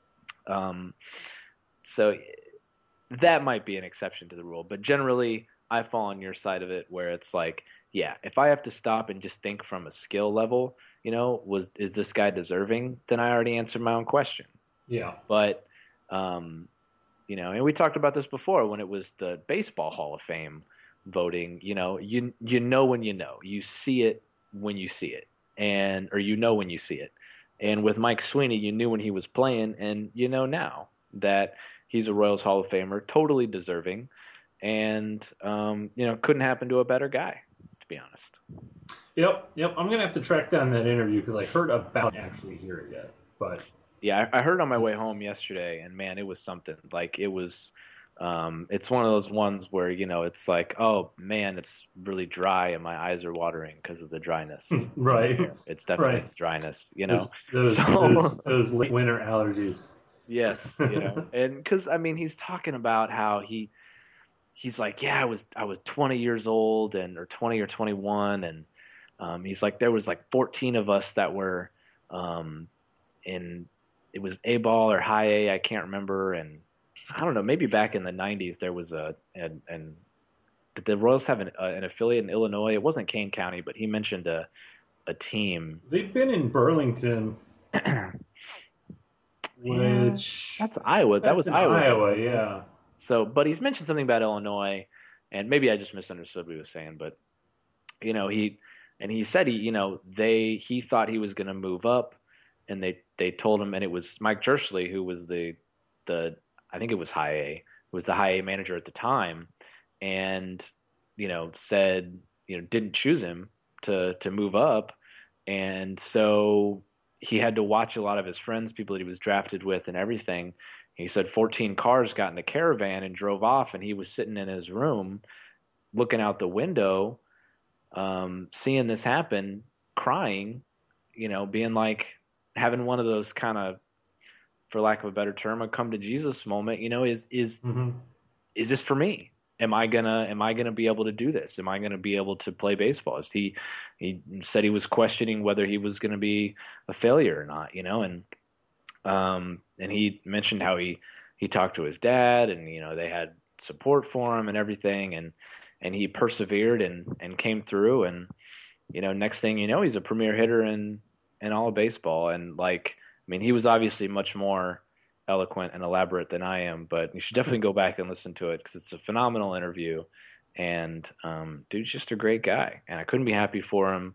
D: so that might be an exception to the rule. But generally, I fall on your side of it, where it's like, yeah, if I have to stop and just think from a skill level, is this guy deserving? Then I already answered my own question.
E: Yeah.
D: But, and we talked about this before when it was the Baseball Hall of Fame voting. You know when you see it when you see it, or when you see it. And with Mike Sweeney, you knew when he was playing, and now that he's a Royals Hall of Famer, totally deserving, and couldn't happen to a better guy, to be honest.
E: Yep. I'm gonna have to track down that interview because I heard about it, actually hear it yet, but.
D: Yeah, I heard it on my way home yesterday, and man, it was something. Like, it was It's one of those ones where, it's like, oh man, it's really dry and my eyes are watering because of the dryness.
E: Right.
D: It's definitely
E: Right.
D: the dryness,
E: Those late winter allergies.
D: Yes, and because he's talking about how he's like, yeah, I was 20 years old or 20 or 21, and he's like, there was like 14 of us that were in, it was A ball or high A, I can't remember, and I don't know, maybe back in the 90s there was and did the Royals have an affiliate in Illinois? It wasn't Kane County, but he mentioned a team.
E: They've been in Burlington, which
D: That's Iowa. That was
E: in
D: Iowa.
E: Iowa, yeah.
D: So, but he's mentioned something about Illinois, and maybe I just misunderstood what he was saying. But he said he thought he was going to move up, and they told him, and it was Mike Jersley who was the I think it was high A, who was the high A manager at the time, and said didn't choose him to move up, and so he had to watch a lot of his friends, people that he was drafted with, and everything. He said 14 cars got in a caravan and drove off, and he was sitting in his room looking out the window, seeing this happen, crying, being like, having one of those kind of, for lack of a better term, a come to Jesus moment. Is this for me? Am I gonna be able to do this? Am I gonna be able to play baseball? He said he was questioning whether he was gonna be a failure or not, and he mentioned how he talked to his dad, and they had support for him and everything, and he persevered and came through, and next thing you know, he's a premier hitter in all of baseball. And he was obviously much more eloquent and elaborate than I am, but you should definitely go back and listen to it because it's a phenomenal interview, and dude's just a great guy, and I couldn't be happy for him.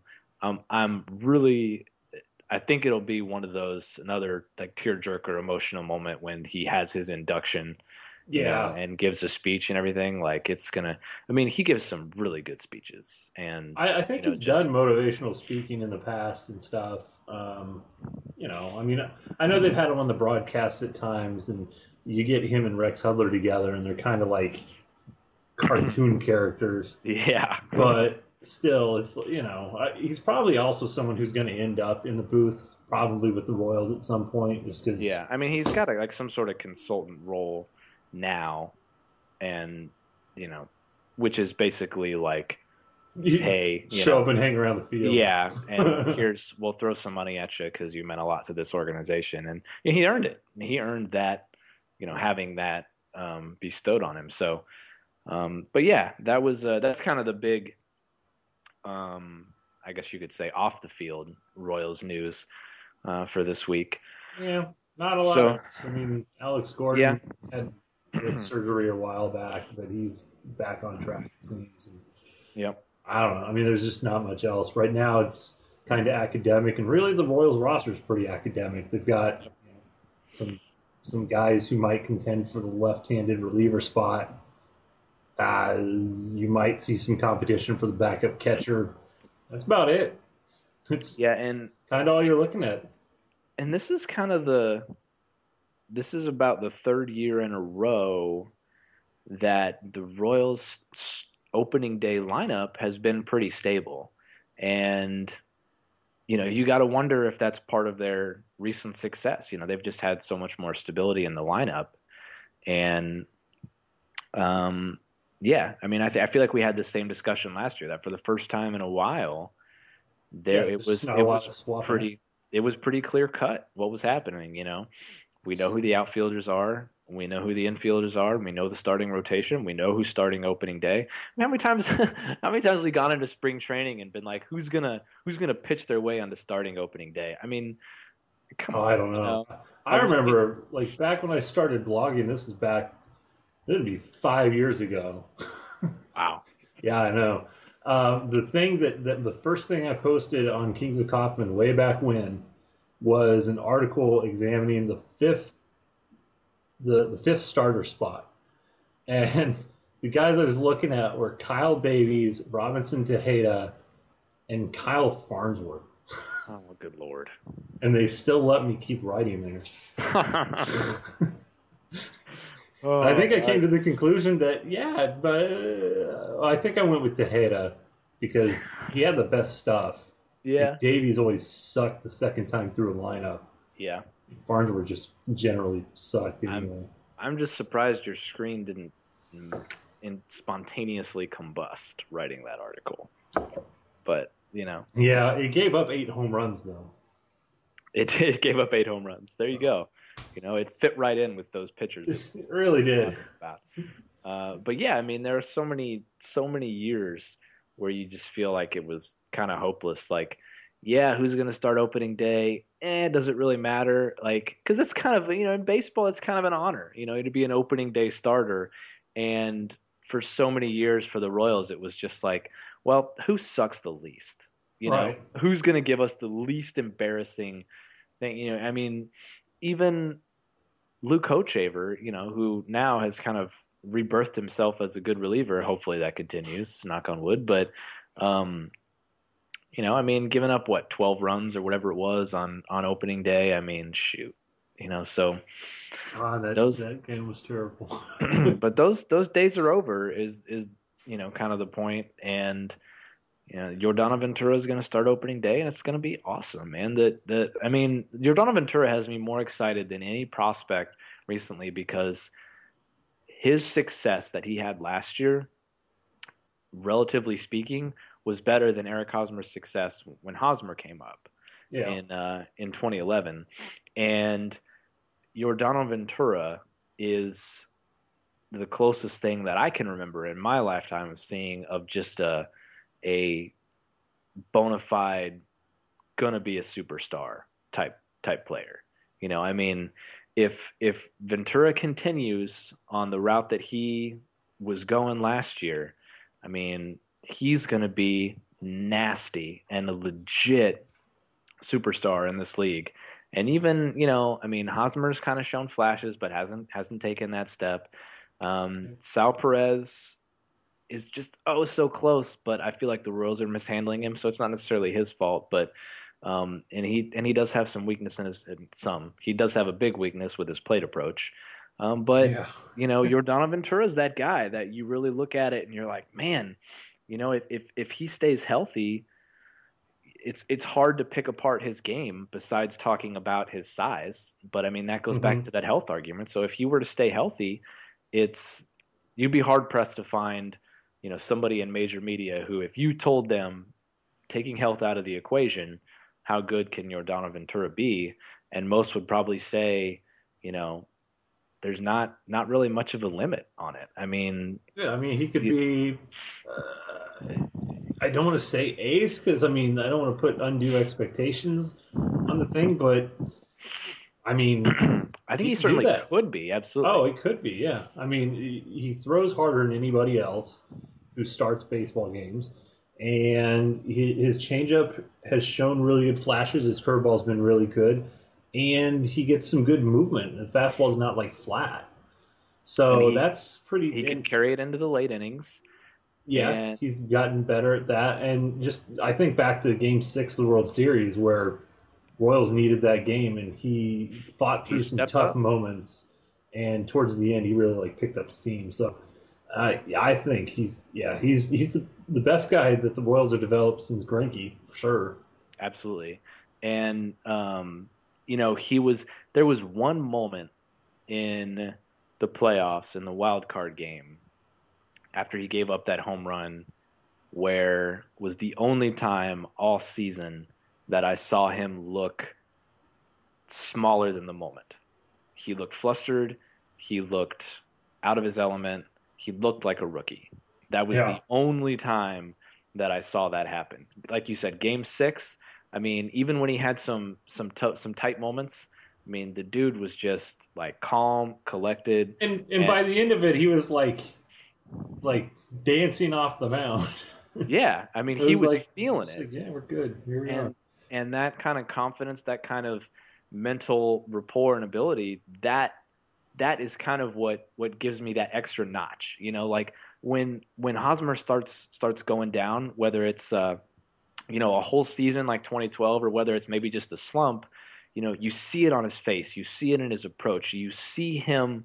D: I think it'll be one of those, another like tearjerker emotional moment when he has his induction, and gives a speech and everything. Like it's gonna, he gives some really good speeches, and
E: I think he's done motivational speaking in the past and stuff. I know they've had him on the broadcast at times, and you get him and Rex Hudler together, and they're kind of like cartoon characters.
D: Yeah,
E: but still, it's he's probably also someone who's going to end up in the booth, probably with the Royals at some point, just because.
D: Yeah, he's got some sort of consultant role now, and which is basically like, hey,
E: show up and hang around the field.
D: Yeah, and we'll throw some money at you because you meant a lot to this organization, and he earned it. He earned that, having that bestowed on him. So, but yeah, that's kind of the big. I guess you could say off the field Royals news for this week.
E: Yeah, not a lot. Alex Gordon had surgery a while back, but he's back on track, it seems.
D: Yep.
E: I don't know. There's just not much else right now. It's kind of academic, and really the Royals roster is pretty academic. They've got some guys who might contend for the left-handed reliever spot. You might see some competition for the backup catcher. That's about it. It's
D: and
E: kind of all you're looking at.
D: And this is about the third year in a row that the Royals opening day lineup has been pretty stable. And you got to wonder if that's part of their recent success. They've just had so much more stability in the lineup. And I feel like we had the same discussion last year that for the first time in a while, it was pretty clear cut what was happening. We know who the outfielders are, we know who the infielders are, we know the starting rotation, we know who's starting opening day. How many times have we gone into spring training and been like, who's gonna pitch their way onto starting opening day? Come on.
E: I don't know. I remember back when I started blogging. This is back. It'd be 5 years ago.
D: Wow.
E: Yeah, I know. The first thing I posted on Kings of Kaufman way back when was an article examining the fifth starter spot, and the guys I was looking at were Kyle Davies, Robinson Tejeda, and Kyle Farnsworth.
D: Oh, good Lord.
E: And they still let me keep writing there. I think I came to the conclusion that, but I think I went with Tejeda because he had the best stuff.
D: Yeah.
E: Davies always sucked the second time through a lineup.
D: Yeah.
E: Farnsworth just generally sucked anyway.
D: I'm just surprised your screen didn't spontaneously combust writing that article. But,
E: Yeah, it gave up 8 home runs, though.
D: It gave up 8 home runs. There you go. It fit right in with those pitchers.
E: It really did.
D: But yeah, I mean, there are so many years where you just feel like it was kind of hopeless. Like, yeah, who's going to start opening day? Does it really matter? Like, because it's kind of, in baseball, it's kind of an honor, to be an opening day starter. And for so many years for the Royals, it was just like, well, who sucks the least?
E: Right.
D: Who's going to give us the least embarrassing thing? I mean, even Luke Hochevar, who now has kind of rebirthed himself as a good reliever. Hopefully that continues, knock on wood. But, I mean, giving up 12 runs or whatever it was on opening day. I mean, shoot, so
E: that game was terrible.
D: But those days are over is kind of the point. And Yordano Ventura is going to start opening day, and it's going to be awesome, man. I mean, Yordano Ventura has me more excited than any prospect recently because his success that he had last year, relatively speaking, was better than Eric Hosmer's success when Hosmer came up in 2011. And Yordano Ventura is the closest thing that I can remember in my lifetime of seeing of just a bona fide gonna be a superstar type player. I mean, if Ventura continues on the route that he was going last year, I mean, he's gonna be nasty and a legit superstar in this league. And even, I mean, Hosmer's kind of shown flashes, but hasn't taken that step. Sal Perez is just so close, but I feel like the Royals are mishandling him, so it's not necessarily his fault. But and he does have some weakness he does have a big weakness with his plate approach. Yordano Ventura is that guy that you really look at it and you're like, man, if he stays healthy, it's hard to pick apart his game besides talking about his size. But I mean, that goes back to that health argument. So if he were to stay healthy, you'd be hard pressed to find, somebody in major media who, if you told them taking health out of the equation, how good can Yordano Ventura be? And most would probably say, there's not really much of a limit on it. I mean,
E: he could be. I don't want to say ace because I don't want to put undue expectations on the thing, but I mean,
D: I think he certainly could be. Absolutely.
E: Oh, it could be. Yeah. I mean, he throws harder than anybody else who starts baseball games, and his changeup has shown really good flashes. His curveball's been really good, and he gets some good movement. The fastball's not flat, so that's pretty.
D: He can carry it into the late innings.
E: Yeah, he's gotten better at that, and just I think back to Game 6 of the World Series where Royals needed that game, and he fought through some tough moments, and towards the end he really picked up steam. So I think he's the best guy that the Royals have developed since Greinke, for sure.
D: Absolutely, and there was one moment in the playoffs in the wild card game after he gave up that home run, where was the only time all season that I saw him look smaller than the moment. He looked flustered. He looked out of his element. He looked like a rookie. That was the only time that I saw that happen. Like you said, Game 6, I mean, even when he had some tight moments, I mean, the dude was just calm, collected.
E: And by the end of it, he was like dancing off the mound.
D: Yeah, I mean, he was feeling it.
E: Yeah, we're good. Here we are.
D: And that kind of confidence, that kind of mental rapport and ability, that is kind of what gives me that extra notch. When Hosmer starts going down, whether it's a whole season like 2012 or whether it's maybe just a slump, you see it on his face, you see it in his approach, you see him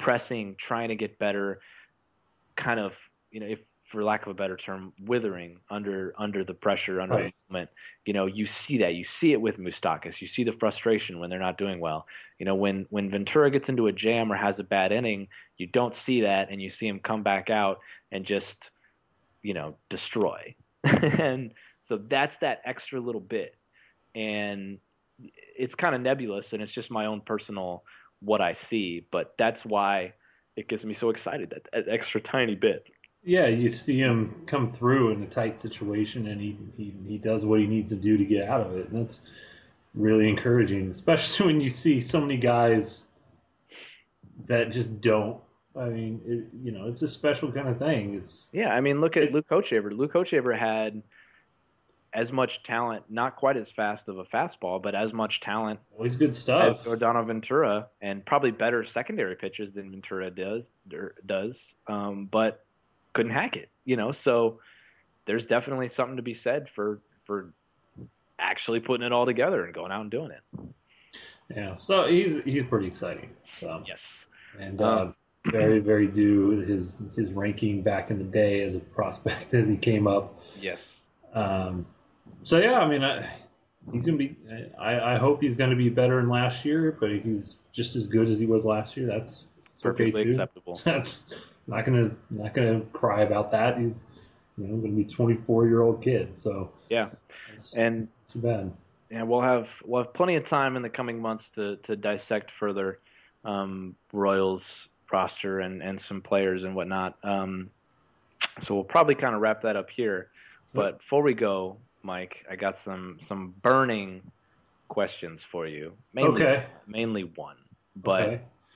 D: pressing, trying to get better, kind of, if for lack of a better term, withering under the pressure, under the moment. You see that. You see it with Moustakas. You see the frustration when they're not doing well. When Ventura gets into a jam or has a bad inning, you don't see that, and you see him come back out and just, destroy. And so that's that extra little bit. And it's kind of nebulous, and it's just my own personal what I see, but that's why it gets me so excited, that extra tiny bit.
E: Yeah, you see him come through in a tight situation, and he does what he needs to do to get out of it, and that's really encouraging, especially when you see so many guys that just don't. I mean, it's a special kind of thing.
D: Look at Luke Hochevar. Luke Hochevar had as much talent, not quite as fast of a fastball, but as much talent.
E: Always good stuff.
D: As Yordano Ventura, and probably better secondary pitches than Ventura does, but couldn't hack it. So there's definitely something to be said for actually putting it all together and going out and doing it.
E: Yeah, so he's pretty exciting. So.
D: Yes,
E: and very, very due his ranking back in the day as a prospect as he came up.
D: Yes.
E: So yeah, I mean, he's gonna be. I hope he's gonna be better than last year, but if he's just as good as he was last year, that's
D: perfectly
E: okay too.
D: acceptable.
E: That's not gonna cry about that. He's gonna be a 24-year-old kid. So
D: yeah, and
E: too bad.
D: Yeah, we'll have plenty of time in the coming months to dissect further Royals roster and some players and whatnot. So we'll probably kind of wrap that up here. But before we go, Mike, I got some burning questions for you. Mainly one. But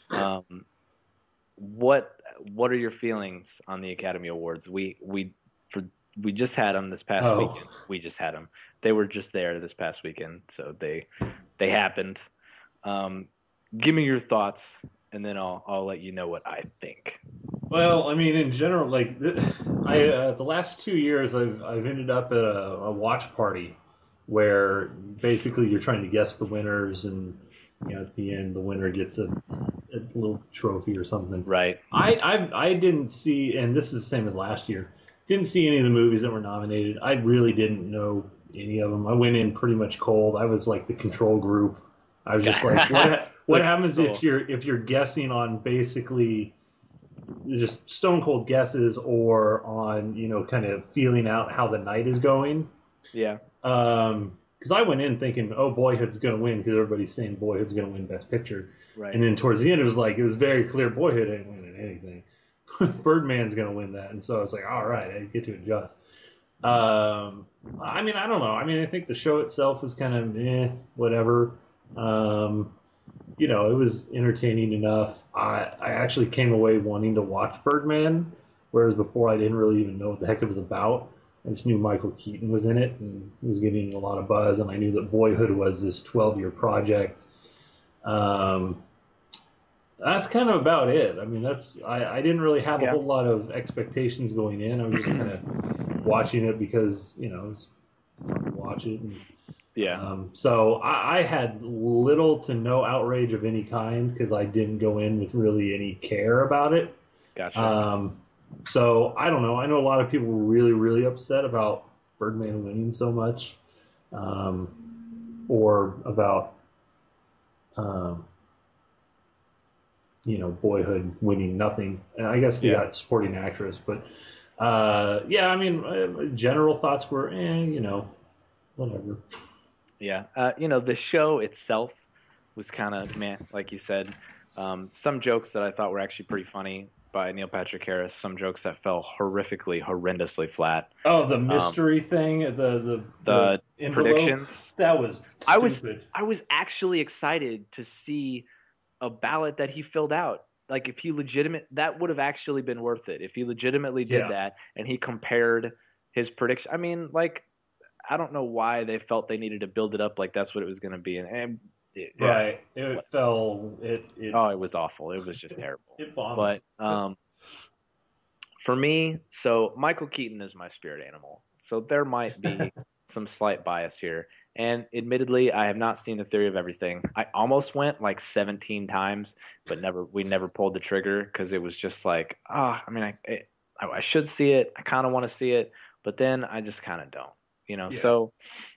D: what are your feelings on the Academy Awards? We just had them this past weekend. We just had them. They were just there this past weekend, so they happened. Give me your thoughts, and then I'll let you know what I think.
E: Well, I mean, in general, like the last 2 years, I've ended up at a watch party where basically you're trying to guess the winners, and at the end the winner gets a little trophy or something.
D: Right.
E: I didn't see, and this is the same as last year. Didn't see any of the movies that were nominated. I really didn't know any of them. I went in pretty much cold. I was like the control group. I was just like, what happens if you're guessing on basically just stone cold guesses or on kind of feeling out how the night is going?
D: Yeah.
E: Because I went in thinking, Boyhood's going to win because everybody's saying Boyhood's going to win Best Picture.
D: Right.
E: And then towards the end, it was very clear Boyhood ain't winning anything. Birdman's going to win that. And so I was like, all right, I get to adjust. I mean, I don't know. I mean, I think the show itself was kind of whatever. It was entertaining enough. I actually came away wanting to watch Birdman, whereas before I didn't really even know what the heck it was about. I just knew Michael Keaton was in it and was getting a lot of buzz, and I knew that Boyhood was this 12-year project. That's kind of about it. I mean, I didn't really have a whole lot of expectations going in. I was just kind of watching it because, it's fun to watch it. And, so I had little to no outrage of any kind because I didn't go in with really any care about it.
D: Gotcha.
E: So I don't know. I know a lot of people were really, really upset about Birdman winning so much, or about, Boyhood winning nothing. And I guess he got supporting actress, but I mean, general thoughts were, whatever.
D: Yeah. The show itself was kind of meh, like you said. Some jokes that I thought were actually pretty funny by Neil Patrick Harris. Some jokes that fell horrendously flat.
E: Oh, the mystery thing, the
D: predictions.
E: That was stupid.
D: I was actually excited to see a ballot that he filled out. Like if he that would have actually been worth it if he legitimately did that and he compared his prediction. I mean, like, I don't know why they felt they needed to build it up like that's what it was going to be. And it was awful. It was just terrible.
E: It bombed.
D: But for me, so Michael Keaton is my spirit animal. So there might be some slight bias here. And admittedly, I have not seen The Theory of Everything. I almost went like 17 times, but we never pulled the trigger because it was just like, I mean, I should see it. I kind of want to see it, but then I just kind of don't,
E: Yeah.
D: So,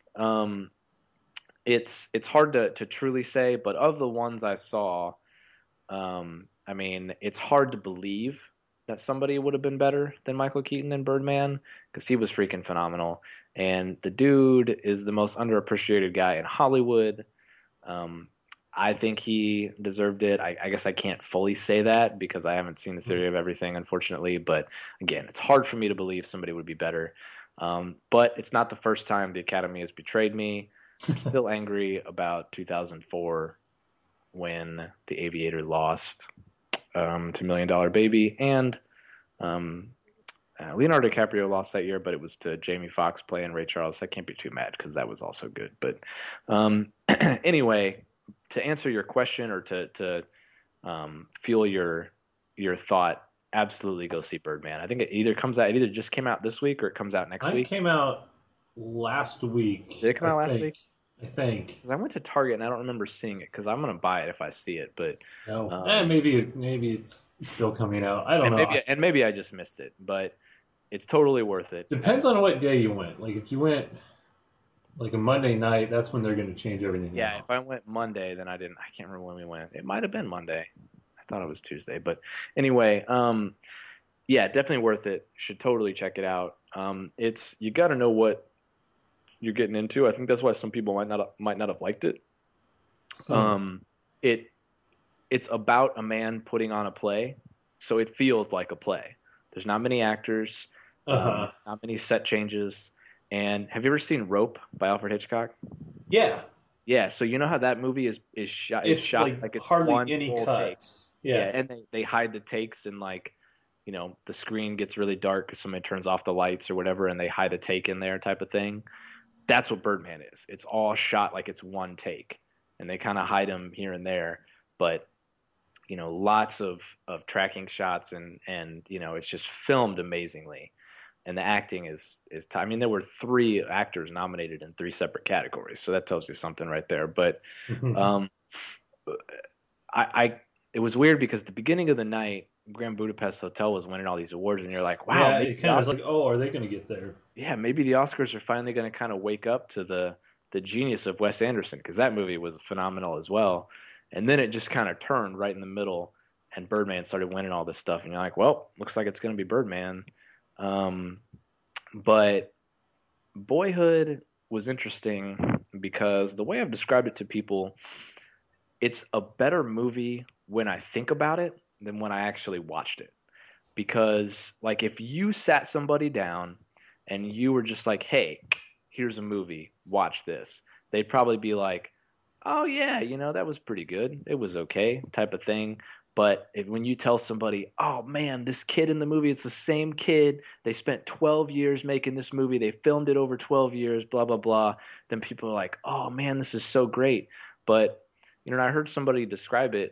D: it's hard to truly say, but of the ones I saw, I mean, it's hard to believe that somebody would have been better than Michael Keaton in Birdman because he was freaking phenomenal. And the dude is the most underappreciated guy in Hollywood. I think he deserved it. I guess I can't fully say that because I haven't seen The Theory of Everything, unfortunately. But again, it's hard for me to believe somebody would be better. But it's not the first time the Academy has betrayed me. I'm still angry about 2004 when The Aviator lost to Million Dollar Baby, and Leonardo DiCaprio lost that year, but it was to Jamie Foxx playing Ray Charles. I can't be too mad because that was also good. But anyway, to answer your question or to fuel your thought, absolutely go see Birdman. I think it either just came out this week or it comes out next week.
E: It came out last week.
D: Did it come out last week?
E: I think.
D: Because I went to Target and I don't remember seeing it because I'm going to buy it if I see it. But
E: maybe it's still coming out. I don't know.
D: Maybe I just missed it, but it's totally worth it.
E: Depends on what day you went. Like if you went like a Monday night, that's when they're going to change everything.
D: Yeah, if I went Monday, then I can't remember when we went. It might have been Monday. I thought it was Tuesday. But anyway, yeah, definitely worth it. Should totally check it out. You got to know what you're getting into. I think that's why some people might not have liked it. It's about a man putting on a play, so it feels like a play. There's not many actors, not many set changes. And have you ever seen Rope by Alfred Hitchcock?
E: Yeah.
D: Yeah. So you know how that movie is shot? It's shot like it's
E: hardly
D: one
E: any
D: full
E: cuts.
D: take. Yeah. And they hide the takes and like, the screen gets really dark because somebody turns off the lights or whatever, and they hide a take in there type of thing. That's what Birdman is. It's all shot like it's one take, and they kind of hide them here and there, but lots of tracking shots and it's just filmed amazingly, and the acting is I mean, there were 3 actors nominated in 3 separate categories, so that tells you something right there. But it was weird because the beginning of the night, Grand Budapest Hotel was winning all these awards, and you're like, wow.
E: Yeah, it kind of was like, oh, are they going to get there?
D: Yeah, maybe the Oscars are finally going to kind of wake up to the genius of Wes Anderson, because that movie was phenomenal as well. And then it just kind of turned right in the middle, and Birdman started winning all this stuff, and you're like, well, looks like it's going to be Birdman. But Boyhood was interesting because the way I've described it to people, it's a better movie when I think about it than when I actually watched it. Because like if you sat somebody down and you were just like, hey, here's a movie, watch this, they'd probably be like, oh yeah, that was pretty good, it was okay, type of thing. But when you tell somebody, oh man, this kid in the movie, it's the same kid, they spent 12 years making this movie, they filmed it over 12 years, blah, blah, blah, then people are like, oh man, this is so great. But, I heard somebody describe it,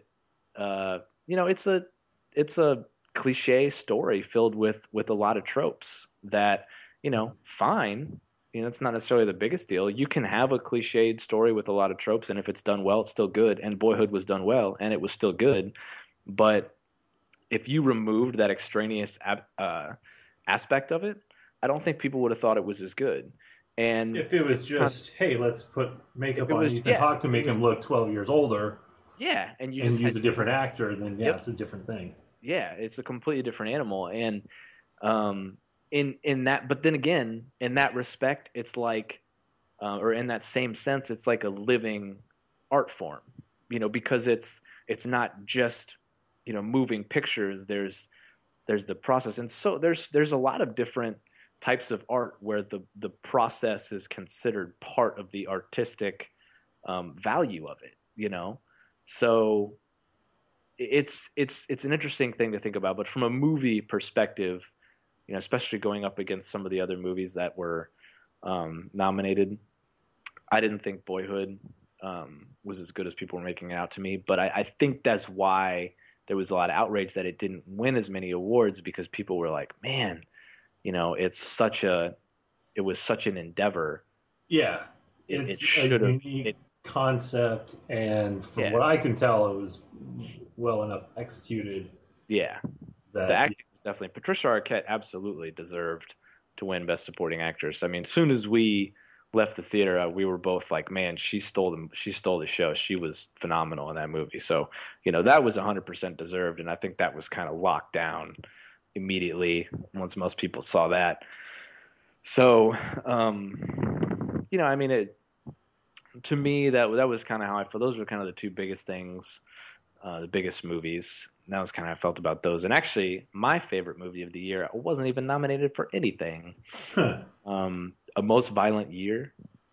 D: it's a cliche story filled with a lot of tropes that, fine. It's not necessarily the biggest deal. You can have a cliched story with a lot of tropes, and if it's done well, it's still good. And Boyhood was done well, and it was still good. But if you removed that extraneous aspect of it, I don't think people would have thought it was as good. And
E: if it was just, hey, let's put makeup on Ethan Hawke to make him look 12 years older.
D: Yeah, and
E: use a different actor, then it's a different thing.
D: Yeah, it's a completely different animal, and in that, but then again, in that respect, it's like, or in that same sense, it's like a living art form, because it's not just moving pictures. There's the process, and so there's a lot of different types of art where the process is considered part of the artistic value of it, So it's an interesting thing to think about. But from a movie perspective, especially going up against some of the other movies that were nominated, I didn't think Boyhood was as good as people were making it out to me. But I think that's why there was a lot of outrage that it didn't win as many awards, because people were like, man, it was such an endeavor.
E: Yeah. it's
D: should
E: a
D: have.
E: unique concept, and from
D: Yeah.
E: what I can tell, it was well enough executed.
D: Yeah,
E: That
D: the acting was definitely. Patricia Arquette absolutely deserved to win Best Supporting Actress. I mean, as soon as we left the theater, we were both like, "Man, she stole the show. She was phenomenal in that movie." So, that was 100% deserved, and I think that was kind of locked down immediately once most people saw that. So, I mean, to me, that was kind of how I feel. Those were kind of the two biggest things, the biggest movies. That was kind of how I felt about those. And actually, my favorite movie of the year wasn't even nominated for anything. A Most Violent Year.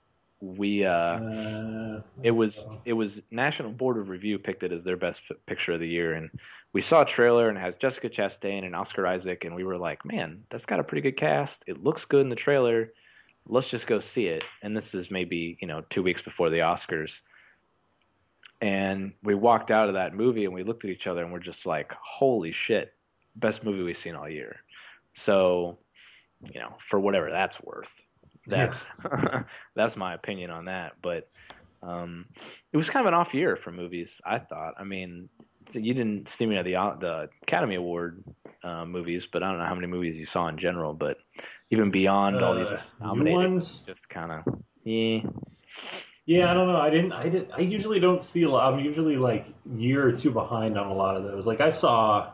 D: It was National Board of Review picked it as their best picture of the year, and we saw a trailer and it has Jessica Chastain and Oscar Isaac, and we were like, man, that's got a pretty good cast. It looks good in the trailer. Let's just go see it. And this is maybe 2 weeks before the Oscars, and we walked out of that movie and we looked at each other and we're just like, holy shit, best movie we've seen all year. So, for whatever that's worth. That's that's my opinion on that. But it was kind of an off year for movies, I thought. I mean, so you didn't see me at the Academy Award movies, but I don't know how many movies you saw in general. But even beyond all these nominated ones, just kind of
E: Yeah, I don't know. I usually don't see a lot. I'm usually like a year or two behind on a lot of those. Like I saw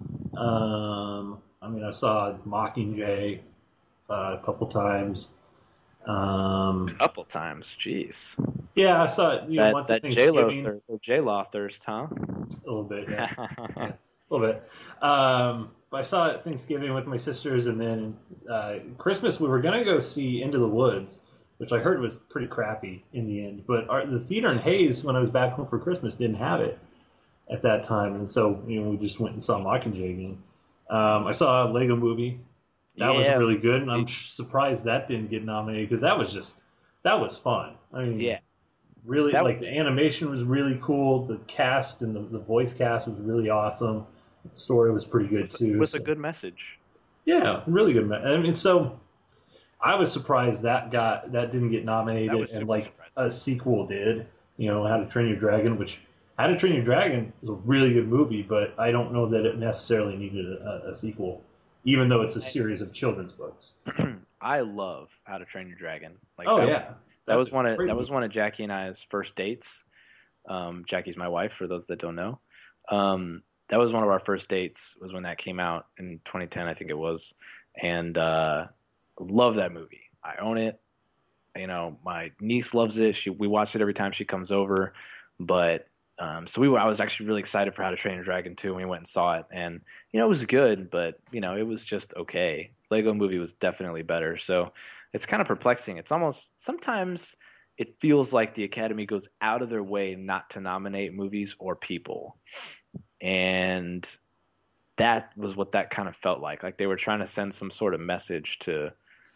E: Mockingjay a couple times.
D: Couple times, jeez.
E: Yeah, I saw it. Once at Thanksgiving.
D: J-Law thirst, huh?
E: A little bit, yeah. A little bit. But I saw it at Thanksgiving with my sisters, and then Christmas we were gonna go see Into the Woods, which I heard was pretty crappy in the end. But the theater in Hayes, when I was back home for Christmas, didn't have it at that time, and so we just went and saw Mockingjay again. I saw a Lego Movie. That was really good, and I'm surprised that didn't get nominated because that was fun. I mean, really, the animation was really cool. The cast and the voice cast was really awesome. The story was pretty good too.
D: With a good message.
E: Yeah, really good. I mean, so I was surprised that didn't get nominated, and a sequel did. How to Train Your Dragon, which How to Train Your Dragon was a really good movie, but I don't know that it necessarily needed a sequel. Even though it's a series of children's books.
D: I love How to Train Your Dragon. That was one of Jackie and I's first dates. Jackie's my wife, for those that don't know. That was one of our first dates. Was when that came out in 2010, I think it was, and love that movie. I own it. My niece loves it. We watch it every time she comes over. But I was actually really excited for How to Train Your Dragon 2 when we went and saw it. And, it was good, but, it was just okay. Lego Movie was definitely better. So it's kind of perplexing. It's almost, sometimes it feels like the Academy goes out of their way not to nominate movies or people. And that was what that kind of felt like. Like they were trying to send some sort of message to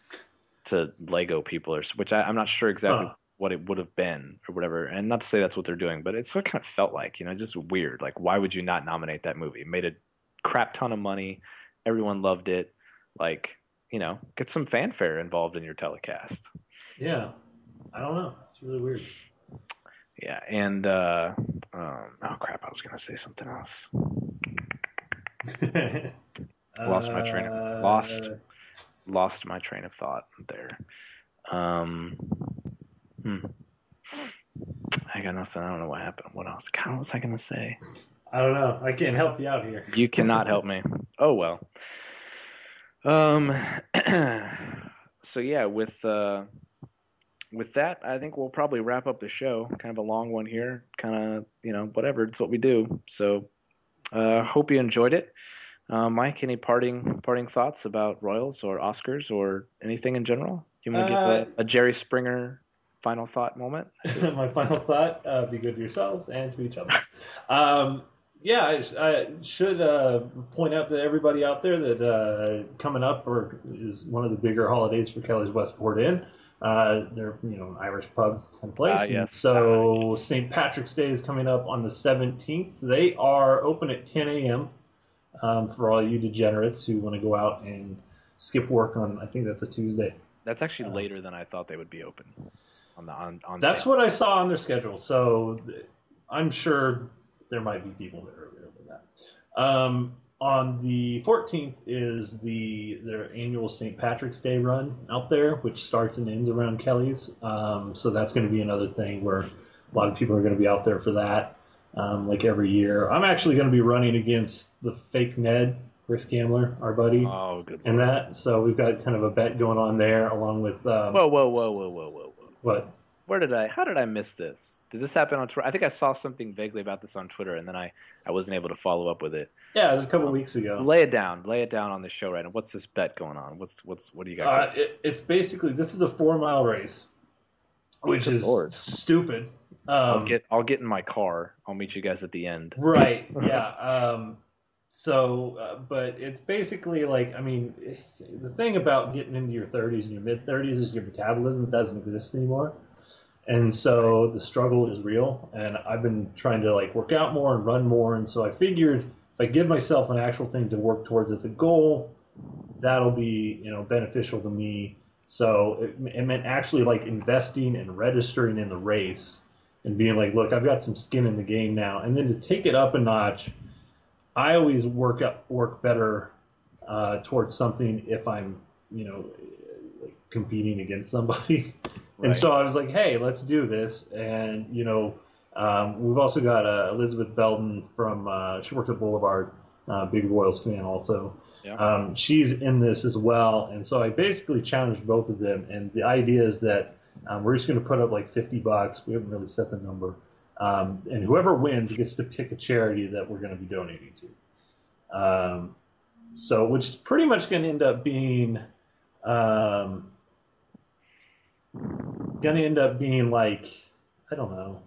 D: Lego people, which I'm not sure exactly what it would have been or whatever. And not to say that's what they're doing, but it's what it kind of felt like, just weird. Like, why would you not nominate that movie? It made a crap ton of money. Everyone loved it. Like, get some fanfare involved in your telecast.
E: Yeah. I don't know. It's really weird.
D: Yeah. And, oh crap. I was going to say something else. Lost my train of thought there. I got nothing. I don't know what happened. What else? God, what was I going to say?
E: I don't know. I can't help you out here.
D: You cannot help me. Oh, well. So, yeah, with that, I think we'll probably wrap up the show. Kind of a long one here. Kind of, whatever. It's what we do. So, hope you enjoyed it. Mike, any parting thoughts about Royals or Oscars or anything in general? You want to give a Jerry Springer final thought moment?
E: My final thought, be good to yourselves and to each other. I should point out to everybody out there that coming up is one of the bigger holidays for Kelly's Westport Inn. They're an Irish pub kind of place.
D: Yes.
E: So St. Patrick's Day is coming up on the 17th. They are open at 10 a.m. For all you degenerates who want to go out and skip work on, I think that's a Tuesday.
D: That's actually later than I thought they would be open. on
E: That's
D: sale.
E: what I saw on their schedule. So I'm sure there might be people that are available for that. On the 14th is their annual St. Patrick's Day run out there, which starts and ends around Kelly's. So that's going to be another thing where a lot of people are going to be out there for that, like every year. I'm actually going to be running against the Fake Ned, Chris Gambler, our buddy.
D: Oh, good
E: And
D: Lord.
E: that, so we've got kind of a bet going on there, along with
D: Whoa.
E: what?
D: How did I miss this? Did this happen on Twitter? I think I saw something vaguely about this on Twitter, and then I wasn't able to follow up with it.
E: Yeah, it was a couple weeks ago.
D: Lay it down on the show right now. What's this bet going on? What do you got?
E: It's basically, this is a 4-mile race, which
D: Good
E: is
D: Lord.
E: stupid.
D: I'll get in my car. I'll meet you guys at the end.
E: Right. Yeah. But it's basically like, I mean, the thing about getting into your 30s and your mid 30s is your metabolism doesn't exist anymore. And so the struggle is real. And I've been trying to like work out more and run more. And so I figured if I give myself an actual thing to work towards as a goal, that'll be, beneficial to me. So it meant actually like investing and registering in the race and being like, look, I've got some skin in the game now. And then to take it up a notch, I always work better towards something if I'm, like competing against somebody.
D: Right.
E: And so I was like, hey, let's do this. And, we've also got Elizabeth Belden from, she works at Boulevard, big Royals fan also.
D: Yeah.
E: She's in this as well. And so I basically challenged both of them. And the idea is that we're just going to put up like $50. We haven't really set the number. And whoever wins gets to pick a charity that we're going to be donating to. Which is pretty much going to end up being, like, I don't know,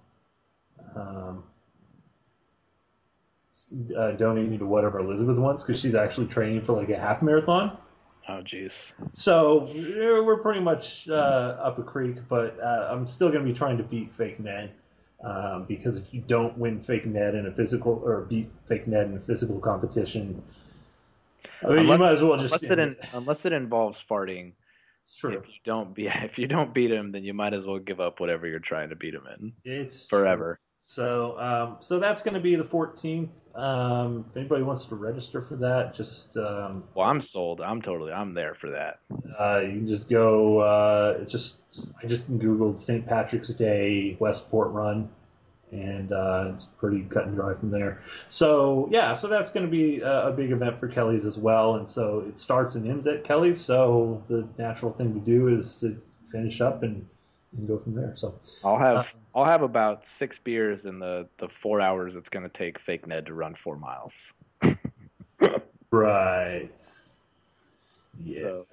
E: donating to whatever Elizabeth wants because she's actually training for like a half marathon.
D: Oh, jeez.
E: So we're pretty much up a creek, but I'm still going to be trying to beat Fake Ned. Because if you don't win Fake Ned in a physical or beat Fake Ned in a physical competition, you might as well just
D: unless it involves farting.
E: Sure.
D: If you don't beat him, then you might as well give up whatever you're trying to beat him in.
E: It's
D: forever.
E: True. So that's going to be the 14th. If anybody wants to register for that, just
D: well, I'm sold. I'm there for that.
E: You can just go. I just googled St. Patrick's Day Westport Run, and it's pretty cut and dry from there. So yeah, so that's going to be a big event for Kelly's as well, and so it starts and ends at Kelly's. So the natural thing to do is to finish up and go from there. So
D: I'll have about 6 beers in the 4 hours it's going to take Fake Ned to run 4 miles.
E: Right. Yeah.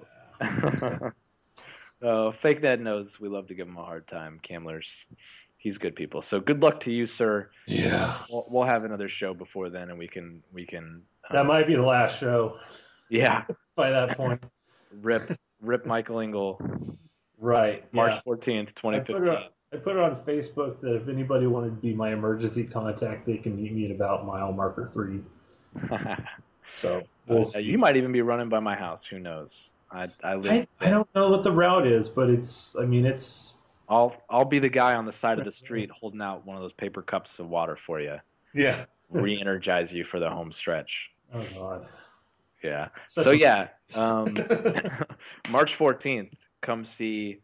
D: So, Fake Ned knows we love to give him a hard time. Camlers, he's good people. So good luck to you, sir.
E: Yeah.
D: We'll have another show before then, and we can.
E: That might be the last show.
D: Yeah.
E: By that point.
D: Rip Michael Engel.
E: Right.
D: March 14th, 2015.
E: I put it on Facebook that if anybody wanted to be my emergency contact, they can meet me at about mile marker 3. So
D: you might even be running by my house. Who knows? I
E: don't know what the route is, but
D: I'll be the guy on the side of the street holding out one of those paper cups of water for you.
E: Yeah.
D: Re-energize you for the home stretch.
E: Oh God.
D: Yeah. March 14th, come see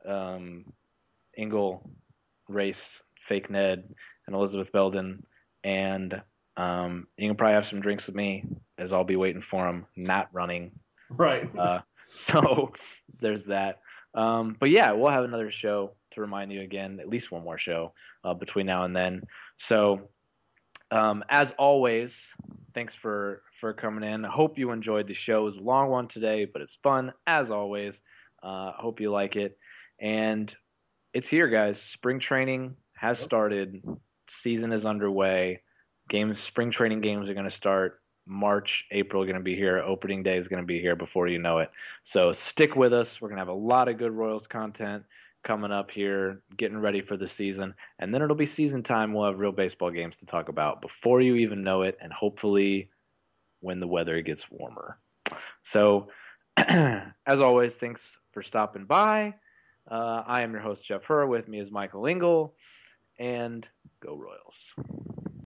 D: Engel race Fake Ned and Elizabeth Belden, and you can probably have some drinks with me as I'll be waiting for him, not running.
E: Right.
D: So there's that. But yeah, we'll have another show to remind you again, at least one more show between now and then. So as always, thanks for coming in. I hope you enjoyed the show. It was a long one today, but it's fun as always. Hope you like it. And it's here, guys. Spring training has started. Season is underway. Spring training games are going to start. March, April are going to be here. Opening day is going to be here before you know it. So stick with us. We're going to have a lot of good Royals content coming up here, getting ready for the season. And then it'll be season time. We'll have real baseball games to talk about before you even know it, and hopefully when the weather gets warmer. So as always, thanks for stopping by. I am your host, Jeff Herr. With me is Michael Engel. And go Royals.